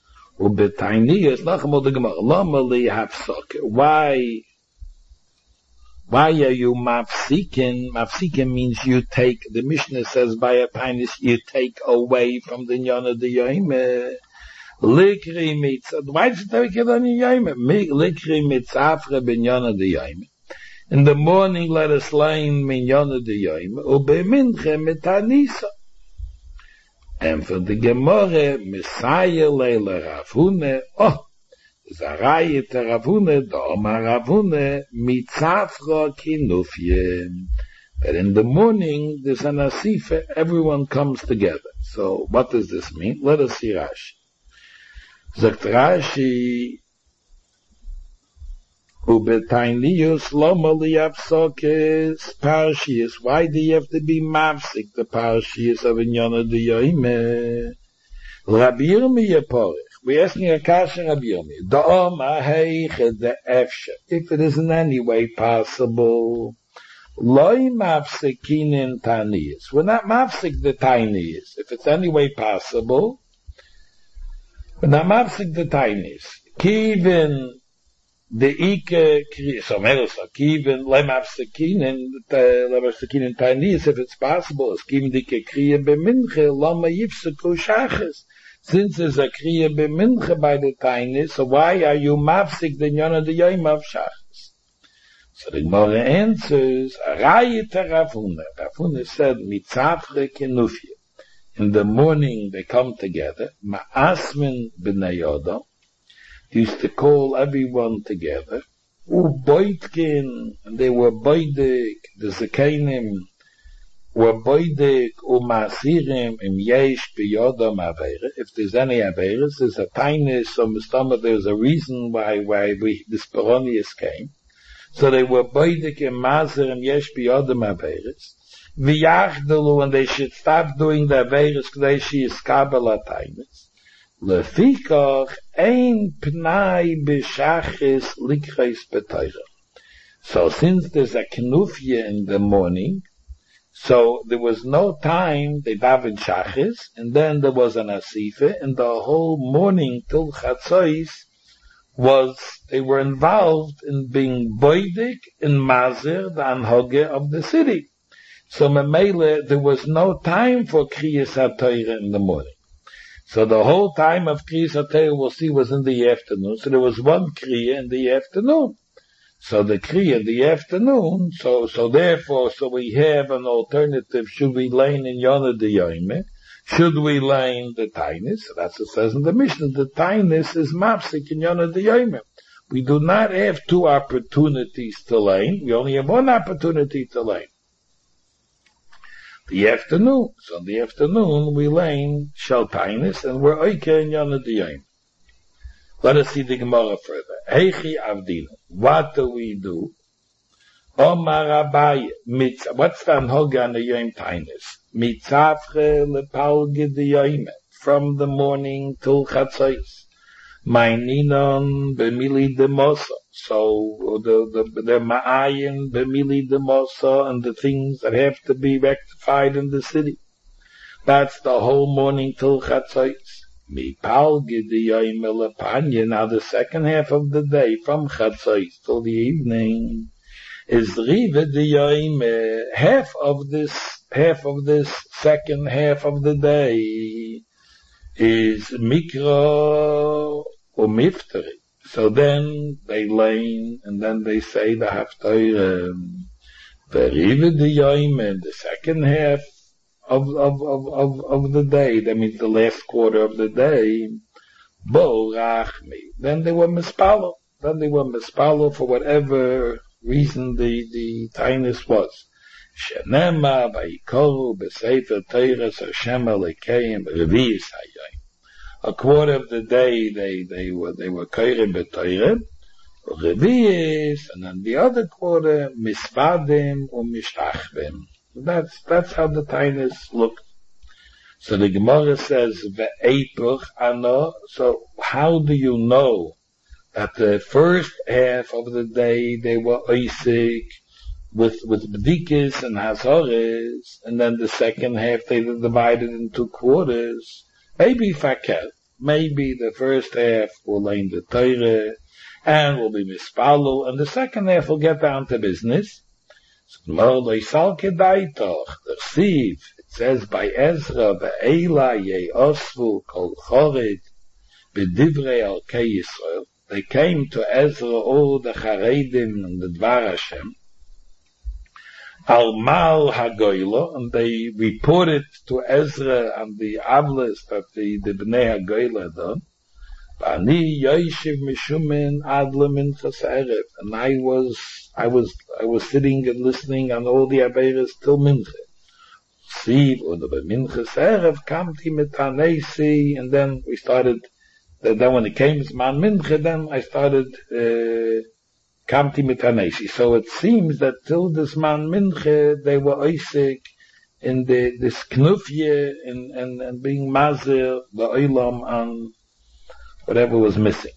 Why are you mafsikin? Mafsikin means you take, the Mishnah says by a tainis, you take away from the Nyana Diyayim. Likri mitzah. Why did you take it on Yayim? Likri mitzafre ben Nyana Diyayim. In the morning, let us learn min Nyana Diyayim. Ube minche mitanisa. And for the Gemara, Messiah leila Ravune, Zaraye te Ravune, Doma Ravune, Mitzafra kinufye. That in the morning, there's an asifa, everyone comes together. So, what does this mean? Let us see Rashi. Zakt Rashi, Ubetainiyus loma liyapsokes parshias. Why do you have to be mafsik the parshias of Inyana Diyayim? Rabbi Yirmiyah porich. We're asking a kasha Rabbi Yirmiyah. Da'om aheiche the efshe. If it is in any way possible, loy mafsikin in taniyas. We're not mafsik the taniyas. If it's any way possible, we're not mafsik the taniyas. Kivin the Ike, so Merosa, Kivin, Lemavsekin, and Lemavsekin in Tainis, if it's possible, as Kivin the Kriya Beminche, Lama Yipsuku Shachas. Since there's a Kriya Beminche by the Tainis, so why are you Mavsik the Nyana the Yom of Shachas? So the Gemara answers, Araye Terafuna. Rafuna said, Mitzafre Kenufye. In the morning they come together, Ma'asmin B'nai Yodam. Used to call everyone together. Uboitkin, and they were boidik, the Zekainim were boidik, umasirim, im yesh biyodam avera. If there's any averas, there's a tiny, so there's a reason why this Peronius came. So they were boidik, im masirim, yesh biyodam averas. V'yachdalu, and they should stop doing the averas, k'day she is kabbalah tainis. Lefikach ein pnai b'shachis likreis b'toira. So since there's a knufya in the morning, so there was no time, they daven shachis, and then there was an asifa, and the whole morning till chatzos they were involved in being boidik and mazir, the anhoge of the city. So memele, there was no time for kriyas HaTorah in the morning. So the whole time of Kriyas HaTorah we'll see was in the afternoon. So there was one Kriya in the afternoon. So the Kriya in the afternoon, so therefore, we have an alternative. Should we learn in Yonah Diyayim? Should we learn the Tainis? So that's what it says in the Mishnah. The Tainis is Mapsik in Yonah Diyayim. We do not have two opportunities to learn. We only have one opportunity to learn. The afternoon. So in the afternoon, we learn Shaltainis, and we're Oike in Yonah Diyayim. Let us see the Gemara further. Heichi Avdina. What do we do? Omar Abaye. What's the Anhoga on the Yom Tainis? Mitzafre lepalge Diyayim. From the morning till Chatzos. Maininon b'mili demosa. So the ma'ayin b'mili demosa and the things that have to be rectified in the city. That's the whole morning till Chatzos. Mipalge diyayim elepanya. Now the second half of the day from Chatzos till the evening is riva diyayim. Half of this second half of the day is mikra or mifteri. So then they lean, and then they say the Haftarah, Veriva the Yom, and the second half of the day, that means the last quarter of the day, Bo Rachmi. Then they were mispalo. Then they were mispalo for whatever reason the tainus was. Shenema vayikoru b'sefer Teiras Hashem Elokeim Revi'is Hayom. A quarter of the day they were koirem b'Torah, Revi'is, and then the other quarter misvadim or mishtachvim. That's how the tainus looked. So the Gemara says, Ve'epuch ano. So how do you know that the first half of the day they were oisik with b'dikis and hazoris, and then the second half they were divided into quarters? Maybe fakel. Maybe the first half will learn the Torah and will be mispalu, and the second half will get down to business. It says by Ezra, Ve'ela ye'osvu kol chored b'divrei alkei Yisrael. They came to Ezra, all the Charedim and the Dvar Hashem, al mal hagoyla, and they reported to Ezra and the Avlis that the Bnei Hagoyla had done. Ani yoshiv mishumin ad leminchas erev, and I was sitting and listening on all the Averas till mincha. See, or the minchas erev kamti mitanesi, and then we started. Then when it came to man mincha, then I started kamti mitanesi. So it seems that till this man mincha they were oisik in this knufye and being mazir the olam on whatever was missing.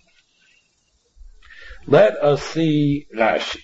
Let us see Rashi.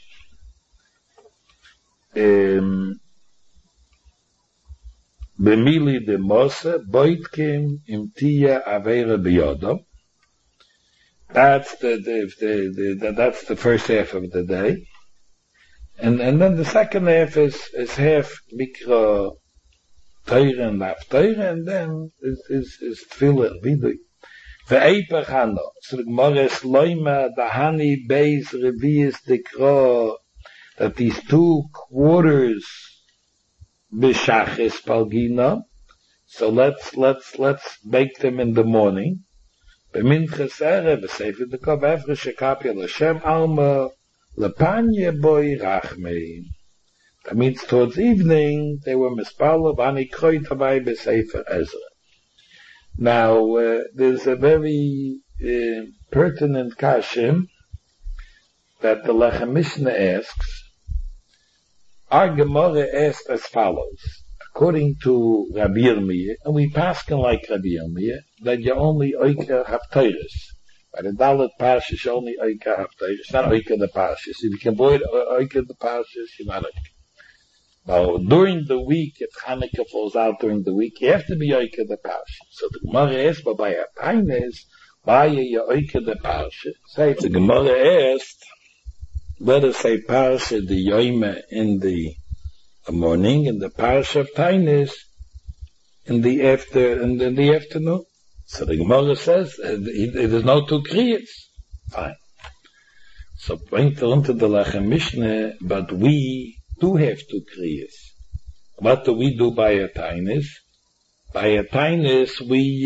B'mili de Mose boitkim imtiya avera biyodom. That's that's the first half of the day, and then the second half is half mikra Torah and laf Torah, and then is tefillah vidui. Ve'epach hano. So the Gemara is loima dahani beis revi'is dekra, that these two quarters b'shachis palgina. So let's make them in the morning. B'minchas erev v'sefer dekov efresh shekapya l'Hashem alma lepanya boy rachmei. That means towards evening they were mispalav ani kroy tavai b'sefer Ezra. Now, there's a very pertinent kashim that the Lechem Mishnah asks. Our Gemara asked as follows. According to Rabbi Yirmiyah, and we paskin like Rabbi Yirmiyah, that you only oika haftarus. By the Dalet Parshas, you only oika haftarus, not oika the Parshas. If you can avoid oika the Parshas, you're not oika. Now, during the week, if Hanukkah falls out during the week, you have to be oika the Parsha. So the Gemara asked, but by a time is, why are you oika the Parsha? Say, the Gemara asked, let us say Parsha the Yoime in the morning, and the Parsha of Tainis in the afternoon. So the Gemara says, it is no two kriyas. Fine. So bring it onto the Lechem Mishnah, but we do have two kriyas. What do we do by a tainus? By a tainus we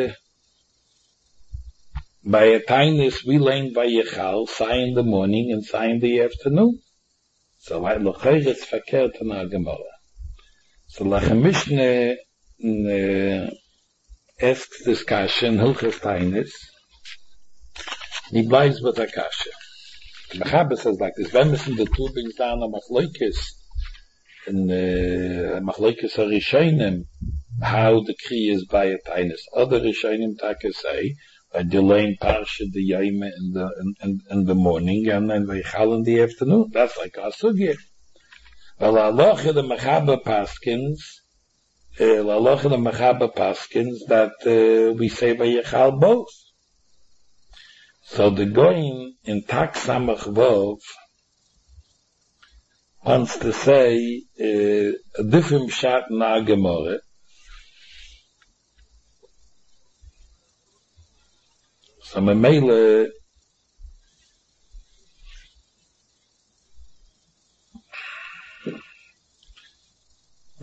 learn by Yechal, say in the morning and say in the afternoon. So I lochayr it's verkehrt in our Gemara. So Lechem Mishnah asks this kasha in Hilchas Tainus. He bleibt with a kasha. The Mechaber says like this, when müssen the two brings down a Machloikis, in Machloikis HaRishonim, how the Kri is by a Tainus. Other Rishonim Taka say, that you learn Parsha the Yaime in the morning, and then Veichal in the afternoon. That's like our Sugya. Well, Aloch the Mechaber Paskins, that we say Veichal both. So the Goyim in Tak Samach Vov wants to say a different shot in our Gemara. So Memele,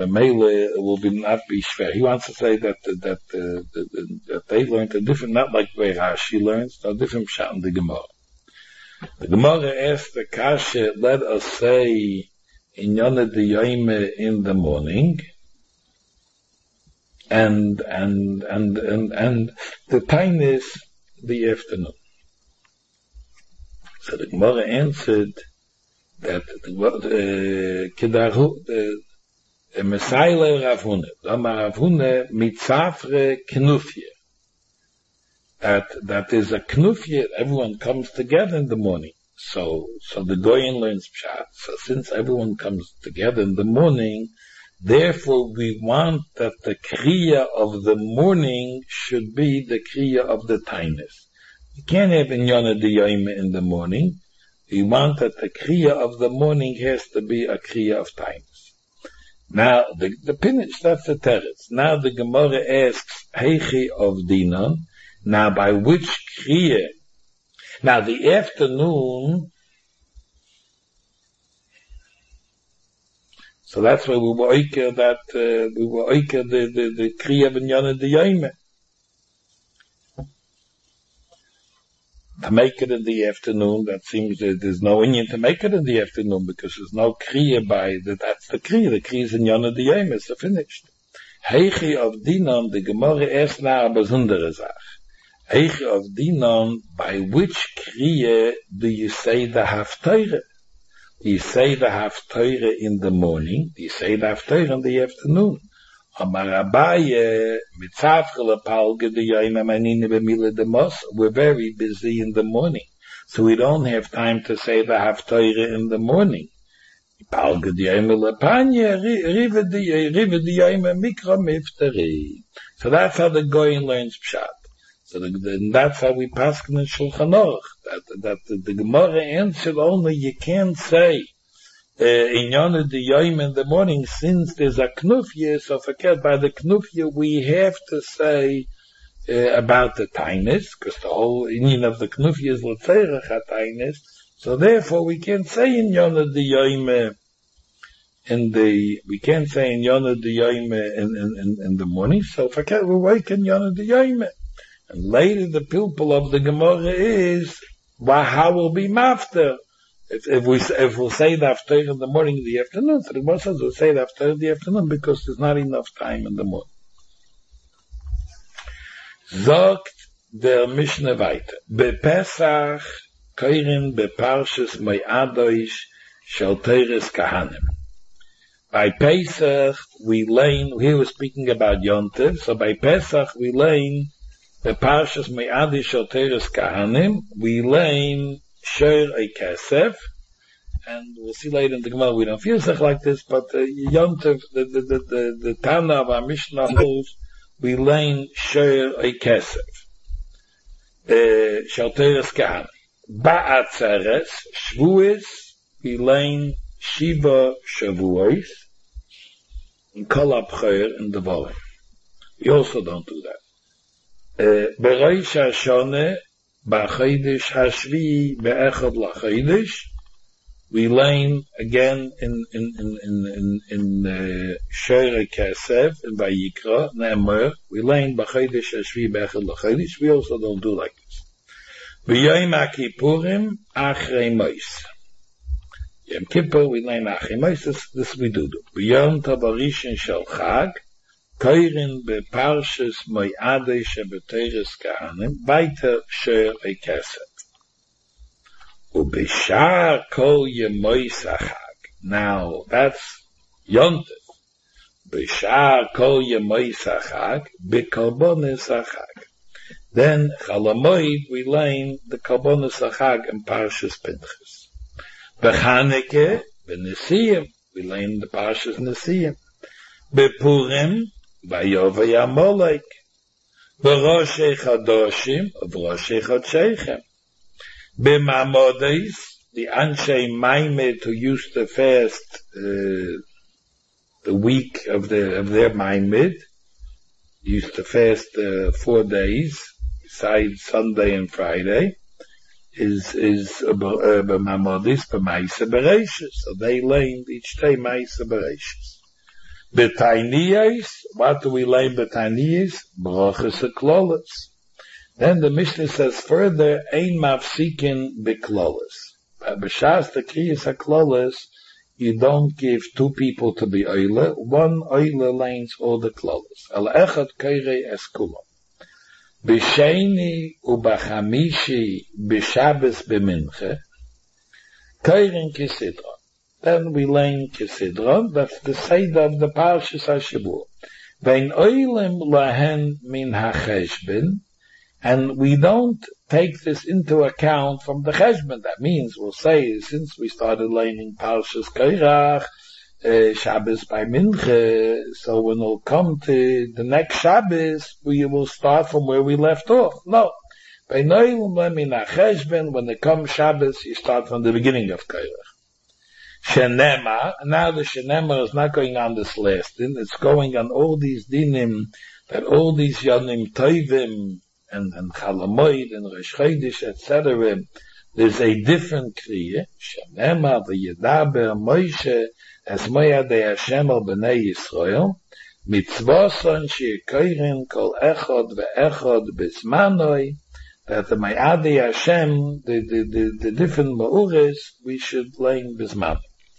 Memele will not be shver. He wants to say that they learned a different, not like the way Rashi learns, a different pshat in the Gemara. The Gemara asked the kasha, let us say in Yonah D'Yoyme in the morning, and the time is the afternoon. So the Gemara answered that Mesayle Ravune, Amar Ravune mitzafre knufye. That is a knufye. Everyone comes together in the morning. So the Goyen learns pshat. So since everyone comes together in the morning, therefore we want that the kriya of the morning should be the kriya of the tainus. You can't have in Yonah D'Yoyme in the morning. We want that the kriya of the morning has to be a kriya of tainus. Now, the Pinish, that's the teretz. Now the Gemara asks, Heichi of Dinan. Now, by which kriya? Now, the afternoon, so that's why we were oiker the kriya of Yonah D'Yoyme. To make it in the afternoon, that seems that there's no Indian to make it in the afternoon because there's no kriya that's the kriya. The kriya is in Yonah D'Yoyme, it's finished. Heichi of Dinan, the Gemara asks now a besondere Sach. Heichi of Dinan, by which kriya do you say the Haftarah? Do you say the Haftarah in the morning? Do you say the Haftarah in the afternoon? Amar Abaye, mitzafre palge D'Yoyme manine b'mile demos. We're very busy in the morning, so we don't have time to say the Haftarah in the morning. Palge D'Yoyme lepanye rive D'Yoyme mikra mifteri. So that's how the Goyen learns pshat. So that's how we paskin in Shulchan Aruch. That the Gemara answered only you can't say in Yonah D'Yoyme in the morning, since there's a knufye, so forget by the knufye we have to say about the tainus, because the whole union of the knufye is l'tzerech ha-tainus, so therefore we can't say in Yonah D'Yoyme in the morning, so forget we wake in Yonah D'Yoyme. And later the pilpul of the Gemara is, how will be mafter? If we'll say the Haftarah in the morning and the afternoon, so the Gemara says we'll say the Haftarah in the afternoon because there's not enough time in the morning. Zogt der Mishnah weiter. Bepesach koirin beparshas moadois shel teres kahanim. By Pesach we learn, here we're speaking about Yontev, so by Pesach we learn beparshas moadois shel teres kahanim, we learn Shir a Kesef, and we'll see later in the Gemara we don't feel like this, but Yontev, the Tana of our Mishnah holds, we learn Shir a Kesef. Shalteres Kahanim. Ba'atzeres, Shvuis, we learn Shiva Shavuos, and Kol HaBchor in the Volim. We also don't do that. Bereish HaShoneh, B'Chodesh Hashvi Be'echad LaChodesh. We learn again in Shir Kesef in Vayikra Ne'emar. We learn B'Chodesh Hashvi Be'echad LaChodesh. We also don't do like this. B'Yom HaKippurim Achrei Mos. Yom Kippur we learn Achrei Mos. This we do. B'Yom Tov HaRishon Shel Chag. Koirin beparshas moadois shebeteres kahanim, weiter Shir a Kesef. Ubeshar kol yemois hachag. Now that's Yontev. Beshar kol yemois hachag, bekarbonis hachag. Then Chalamoid we learn the karbonis hachag in Parshas Pinchas. Bechaneke, beNesiyim, we learn the Parshas Nesiyim. Bepurim, Vayova Yamolek, B'Roshei Chadoshim, B'Roshei Chodshechem, B'Mamodes, the Anshei Maimed who used to fast the week of their Maimed, used to fast 4 days besides Sunday and Friday, is B'Mamodes B'Maisa Bereishis. So they learned each day Maisa Bereishis. Betainiyos, what do we learn betainiyos? Brachas eklolos. Then the Mishnah says further, ein mafsikin beklolos. B'shas the kriyas haklolos, you don't give two people to be oile, one oile lanes all the klolos. El echad koirei es kulon. B'sheni ubachamishi b'shabes b'minche, koirin kisidron. Then we learn kisidron, that's the seder of the Parshas HaShavua. Vein oilem lahen min hacheshbin, and we don't take this into account from the cheshbon. That means we'll say, since we started learning Parshas Koirach, Shabbos by Minche, so when we'll come to the next Shabbos, we will start from where we left off. No. When it comes Shabbos, you start from the beginning of Koirach. Shenema, now the Shenema is not going on this last din, it's going on all these dinim, that all these Yonim Tovim, and Chalamoid, and Rosh Chodesh, etc., there's a different kriya, Shenema, v'yedaber Moshe, as moyadei Hashem al b'nei Yisrael, mitzvoson she'koirin kol echod ve'echod b'zmanoi, that the moyadei Hashem, the different ma'uris, we should learn b'zmanoi.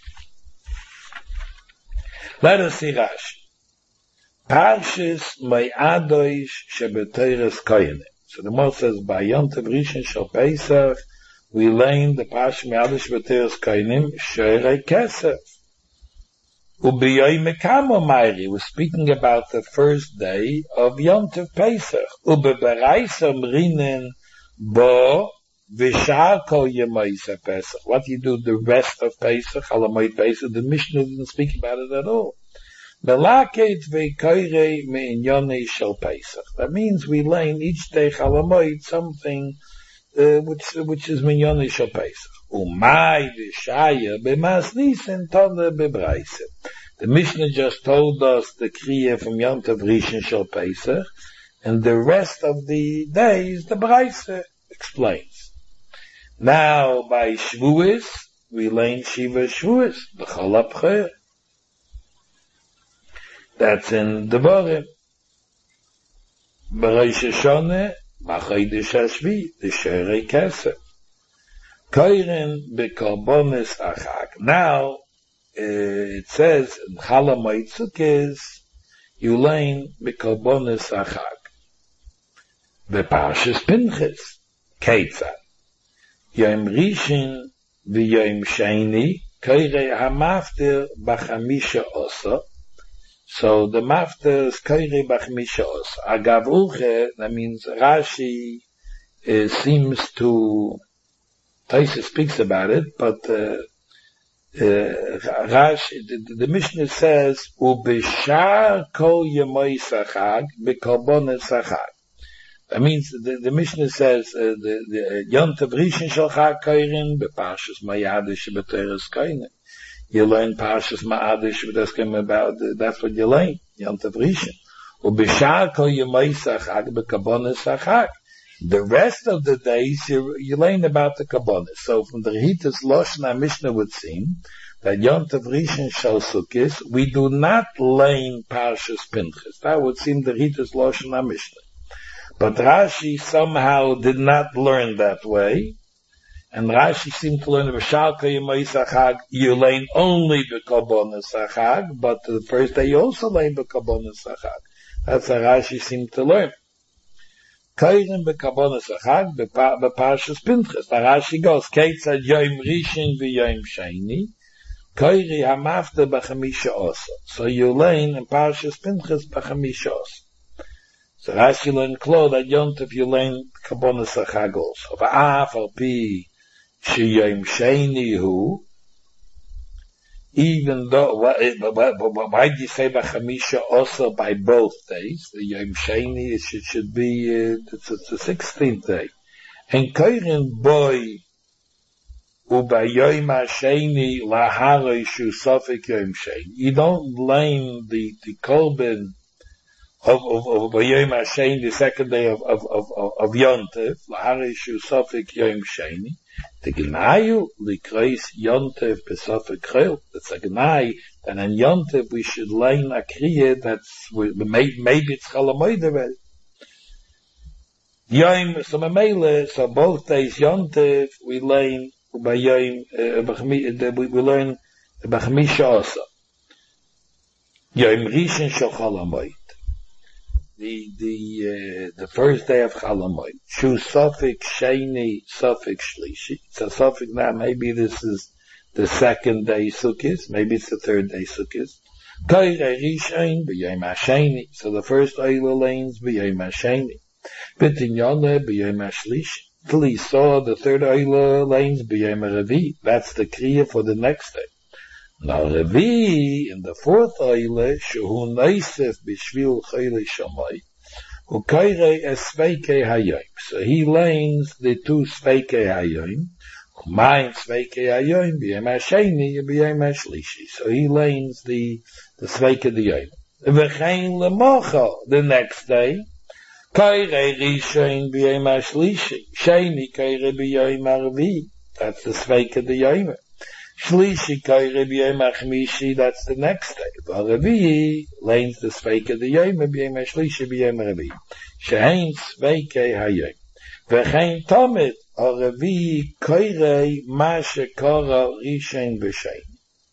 Let us see Rashi. Parshas moyadois shebetoires koyanim. So the Moshe says, by Yom Tov Rishon Shel Pesach, we learn the Parshas moyadois shebetoires koyanim, shorei kesef. U'b'yoyim mekamo mayri, we're speaking about the first day of Yom Tov Pesach. U'bebereisa mrinen bo v'shar kol yemois Pesach. What do you do the rest of Pesach, Halamoid Pesach? The Mishnah didn't speak about it at all. Melaket ve'koirei me'inyonei shel Pesach. That means we learn each day Halamoid something which is minyonei shel Pesach. Umay v'shaya b'mas nisan tonne b'braisa. The Mishnah just told us the kriya from Yom Tov Rishon Shel Pesach, and the rest of the days the Braisa explains. Now by Shavuos we learn Shiva Shavuos, the Chol HaBchor. That's in Devarim. B'Rosh Hashanah, b'Chodesh HaShvi, the Shorei Kesef. Koirin b'Korbanos Achag. Now, it says, in Chalamoid Sukkos, you learn b'Korbanos Achag. B'Parshas Pinchas, Keitzad. Yom Rishon v'Yom Sheni, koirei hamafter b'chamisha osa. So the mafter is koirei b'chamisha osa. Agav uche, that means Rashi seems to, Taisa speaks about it, but Rashi, the Mishnah says, "Ubishar kol yemois hachag b'korbanos hachag." That means the Mishnah says the Yom Tov Rishon Shel Chag Koirin b'Parshas Moyadois shebetoires koyanim. You learn Parshas Moyadois shebetoires koyanim about that's what you learn Yom Tov Rishon. Ubishar kol yemois hachag b'korbanos hachag. The rest of the days you learn about the Kabbalah. So from the Rehitas Lashon Mishnah would seem that Yom Tov Rishon Shel Sukkos we do not learn Parshas Pinchas. That would seem the Rehitas Lashon Mishnah. But Rashi somehow did not learn that way, and Rashi seemed to learn V'shal kol yemois hachag. You learn only b'korbanos hachag, but the first day you also learn b'korbanos hachag. That's how Rashi seemed to learn. Koirin b'korbanos hachag b'Parshas Pinchas. The Rashi goes, Keitzad Yom Rishon v'Yom Sheni, koirei hamafter b'chamisha osa. So you learn in Parshas Pinchas b'chamisha osa. So Rashi learned Klo that Yom Tov you learn Korbanos Hachag also. V'af al pi sheyom sheni hu, even though, why do you say b'chamisha also by both days? The Yom Sheni it should be it's the 16th day. And koirin boy u'bayom hasheni laharoi shu sofek Yom Sheni. You don't learn the korban Yom Hashem, the second day of Yontev, Laharishu Sofik Yom Sheni, the Gnayu Likreis Yontev Pesofik Chil. That's a Gnai, and on Yontev we should learn a Kriya that's maybe it's Chalamoidevel. Yom, so both days Yontev we learn by Yom, we learn B'chamisha also. Yom Rishon Shel Chalamoid. The first day of Chalamoid. Shu Sofik Sheni Sofik Shlishi. So Sofik now, maybe this is the second day Sukkis, maybe it's the third day Sukkis. Kairei Rishon B'yom HaSheni. So the first Oila lanes B'yom HaSheni. B'tin Yoneh B'yom HaShlishi. Till he saw the third Oila lanes B'yom HaRevi. That's the Kriya for the next day. Now Revi, in the fourth Oile, Shehu Neisef B'Shvil Chayli Shamay, Hu Kairei Esveikei Hayom. So he lanes the two Sveikei Hayom, Umayim Sveikei Hayom, B'yom HaSheni, B'yom HaShlishi. So he lanes the Sveikei Hayom. V'chein L'mocha, the next day, Kairei Rishon B'yom HaShlishi, Sheni Kairei B'yom HaRevi. That's the Sveikei Hayom. Shlishi Kairei B'yom HaChmishi, that's the next day. V'Revi lanes the Sveikei Hayom, B'yom HaShlishi, B'yom HaRevi. Shehein Sveikei Hayom. V'chein Tomit, HaRevi Kairei Ma Shekara Rishon B'Sheni.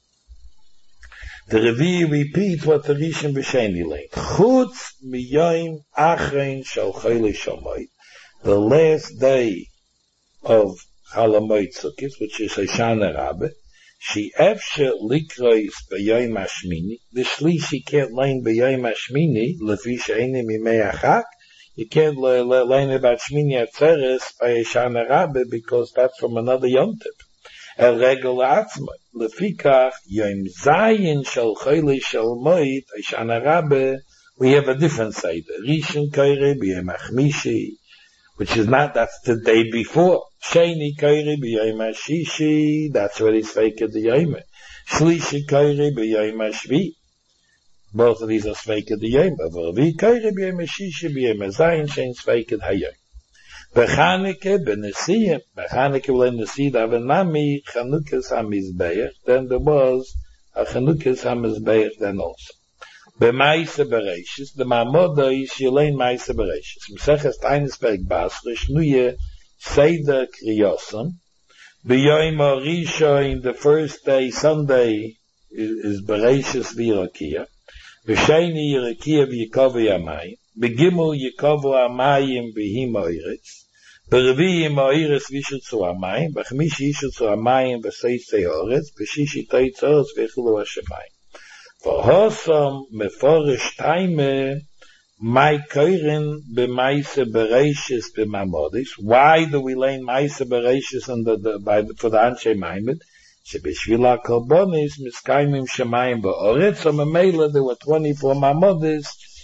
The Revi repeats what the Rishon B'Sheni lanes. Chutz Miyom Achrein Shel Chayli Shamoy. The last day of Chalamoid Sukkot, which is Hoshana Rabbah, she efshe likrois b'yom hashmini. The shlishi can't learn b'yom hashmini lefi she'enim mimei achak. You can't learn about Shmini Atzeres by Hoshana Rabbah because that's from another Yom Tov. El regel atzma lefikach yom zayin shel chayli shel moed Hoshana Rabbah. We have a different seder. Rishon Kairei b'yom hachmishi, which is not, that's the day before. Sheni Kairei b'yom hashishi, that's what he's Sveikei Hayom. Shlishi Kairei b'yom hashvi. Both of these are Sveikei Hayom. V'Revi Kairei b'yom hashishi b'yom hazayin shein Sveikei Hayom. B'Chanukah b'Nesiyim. B'Chanukah b'Nesiyim avenami Chanukas HaMizbeach. Then there was a Chanukas HaMizbeach then also. B'Maisa Bereishis, the Mamoda is Yelein Maisa Bereishis. M'seches Tainisberg Basra, Shnuye Seder Kriyosam. B'Yom HaRishon, the first day, Sunday, is Bereishis v'Yirakia. B'Sheni Yirakia v'Yikovu Yamayim. B'Gimel Yikovu Yamayim v'Him Ha'oretz. B'Revi Ha'oretz v'Yishutzu Yamayim. B'Chmishi Yishutzu Yamayim v'Seisei Ha'oretz. B'Shishi Toitz Ha'oretz v'Yichulu Hashemayim. For Hossam Meforish Taime, my Kairin b'Maisa Bereishis b'Mamodis. Why do we learn Maisa Bereishis for the Anshe Maimed? Shebishvila Korbonis Miskaimim Shemayim ba'Oretz. So Mamela there were 24 Mamodis,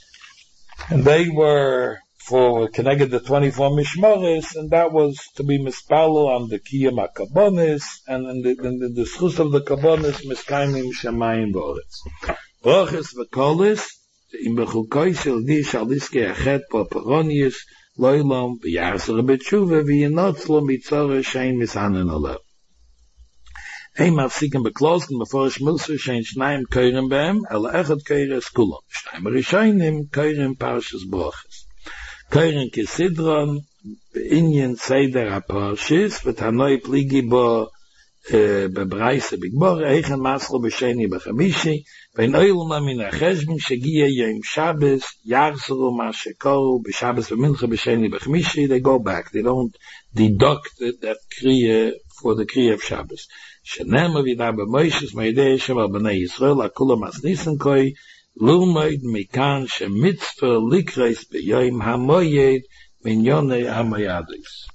and they were for connected the 24 Mishmoris, and that was to be mispalo on the Kiyam HaKarbonis, and in the schus of the Karbonis, Miskaimim Shemayim ba'Oretz. Broches v'kolis, im bechukoi shel di shaliske achet po peronius, loilom, v'yarser b'tshuva, v'yinotzlo mitzore shein mishanen olev. Ein mafsiken beklosken, beforish milsu shein shnayim koirim behem, ele echad koiris kulom. Shnayim rishonim koirim parshas broches. Koirin Kisidron, Inyan Seder HaParshis, V'tanoi Pligi Bo Bebreise Bigbor, Eichen Maslo B'Sheni B'Chamishi, V'in Oilma Min HaCheshbon, Shegiya Yom Shabbos, Yarzuru Ma Shekoru, B'Shabbos V'Mincha B'Sheni B'Chamishi, they go back, they don't deduct that Kriya for the Kriya of Shabbos. Shenema Vida B'Moishes, Meidei Shema B'nei Yisrael, Akulam As Nisan Koi, Lumaid Mikan Shemitzvah Likreis B'Yom HaMoyed Min Yonei HaMoyadis.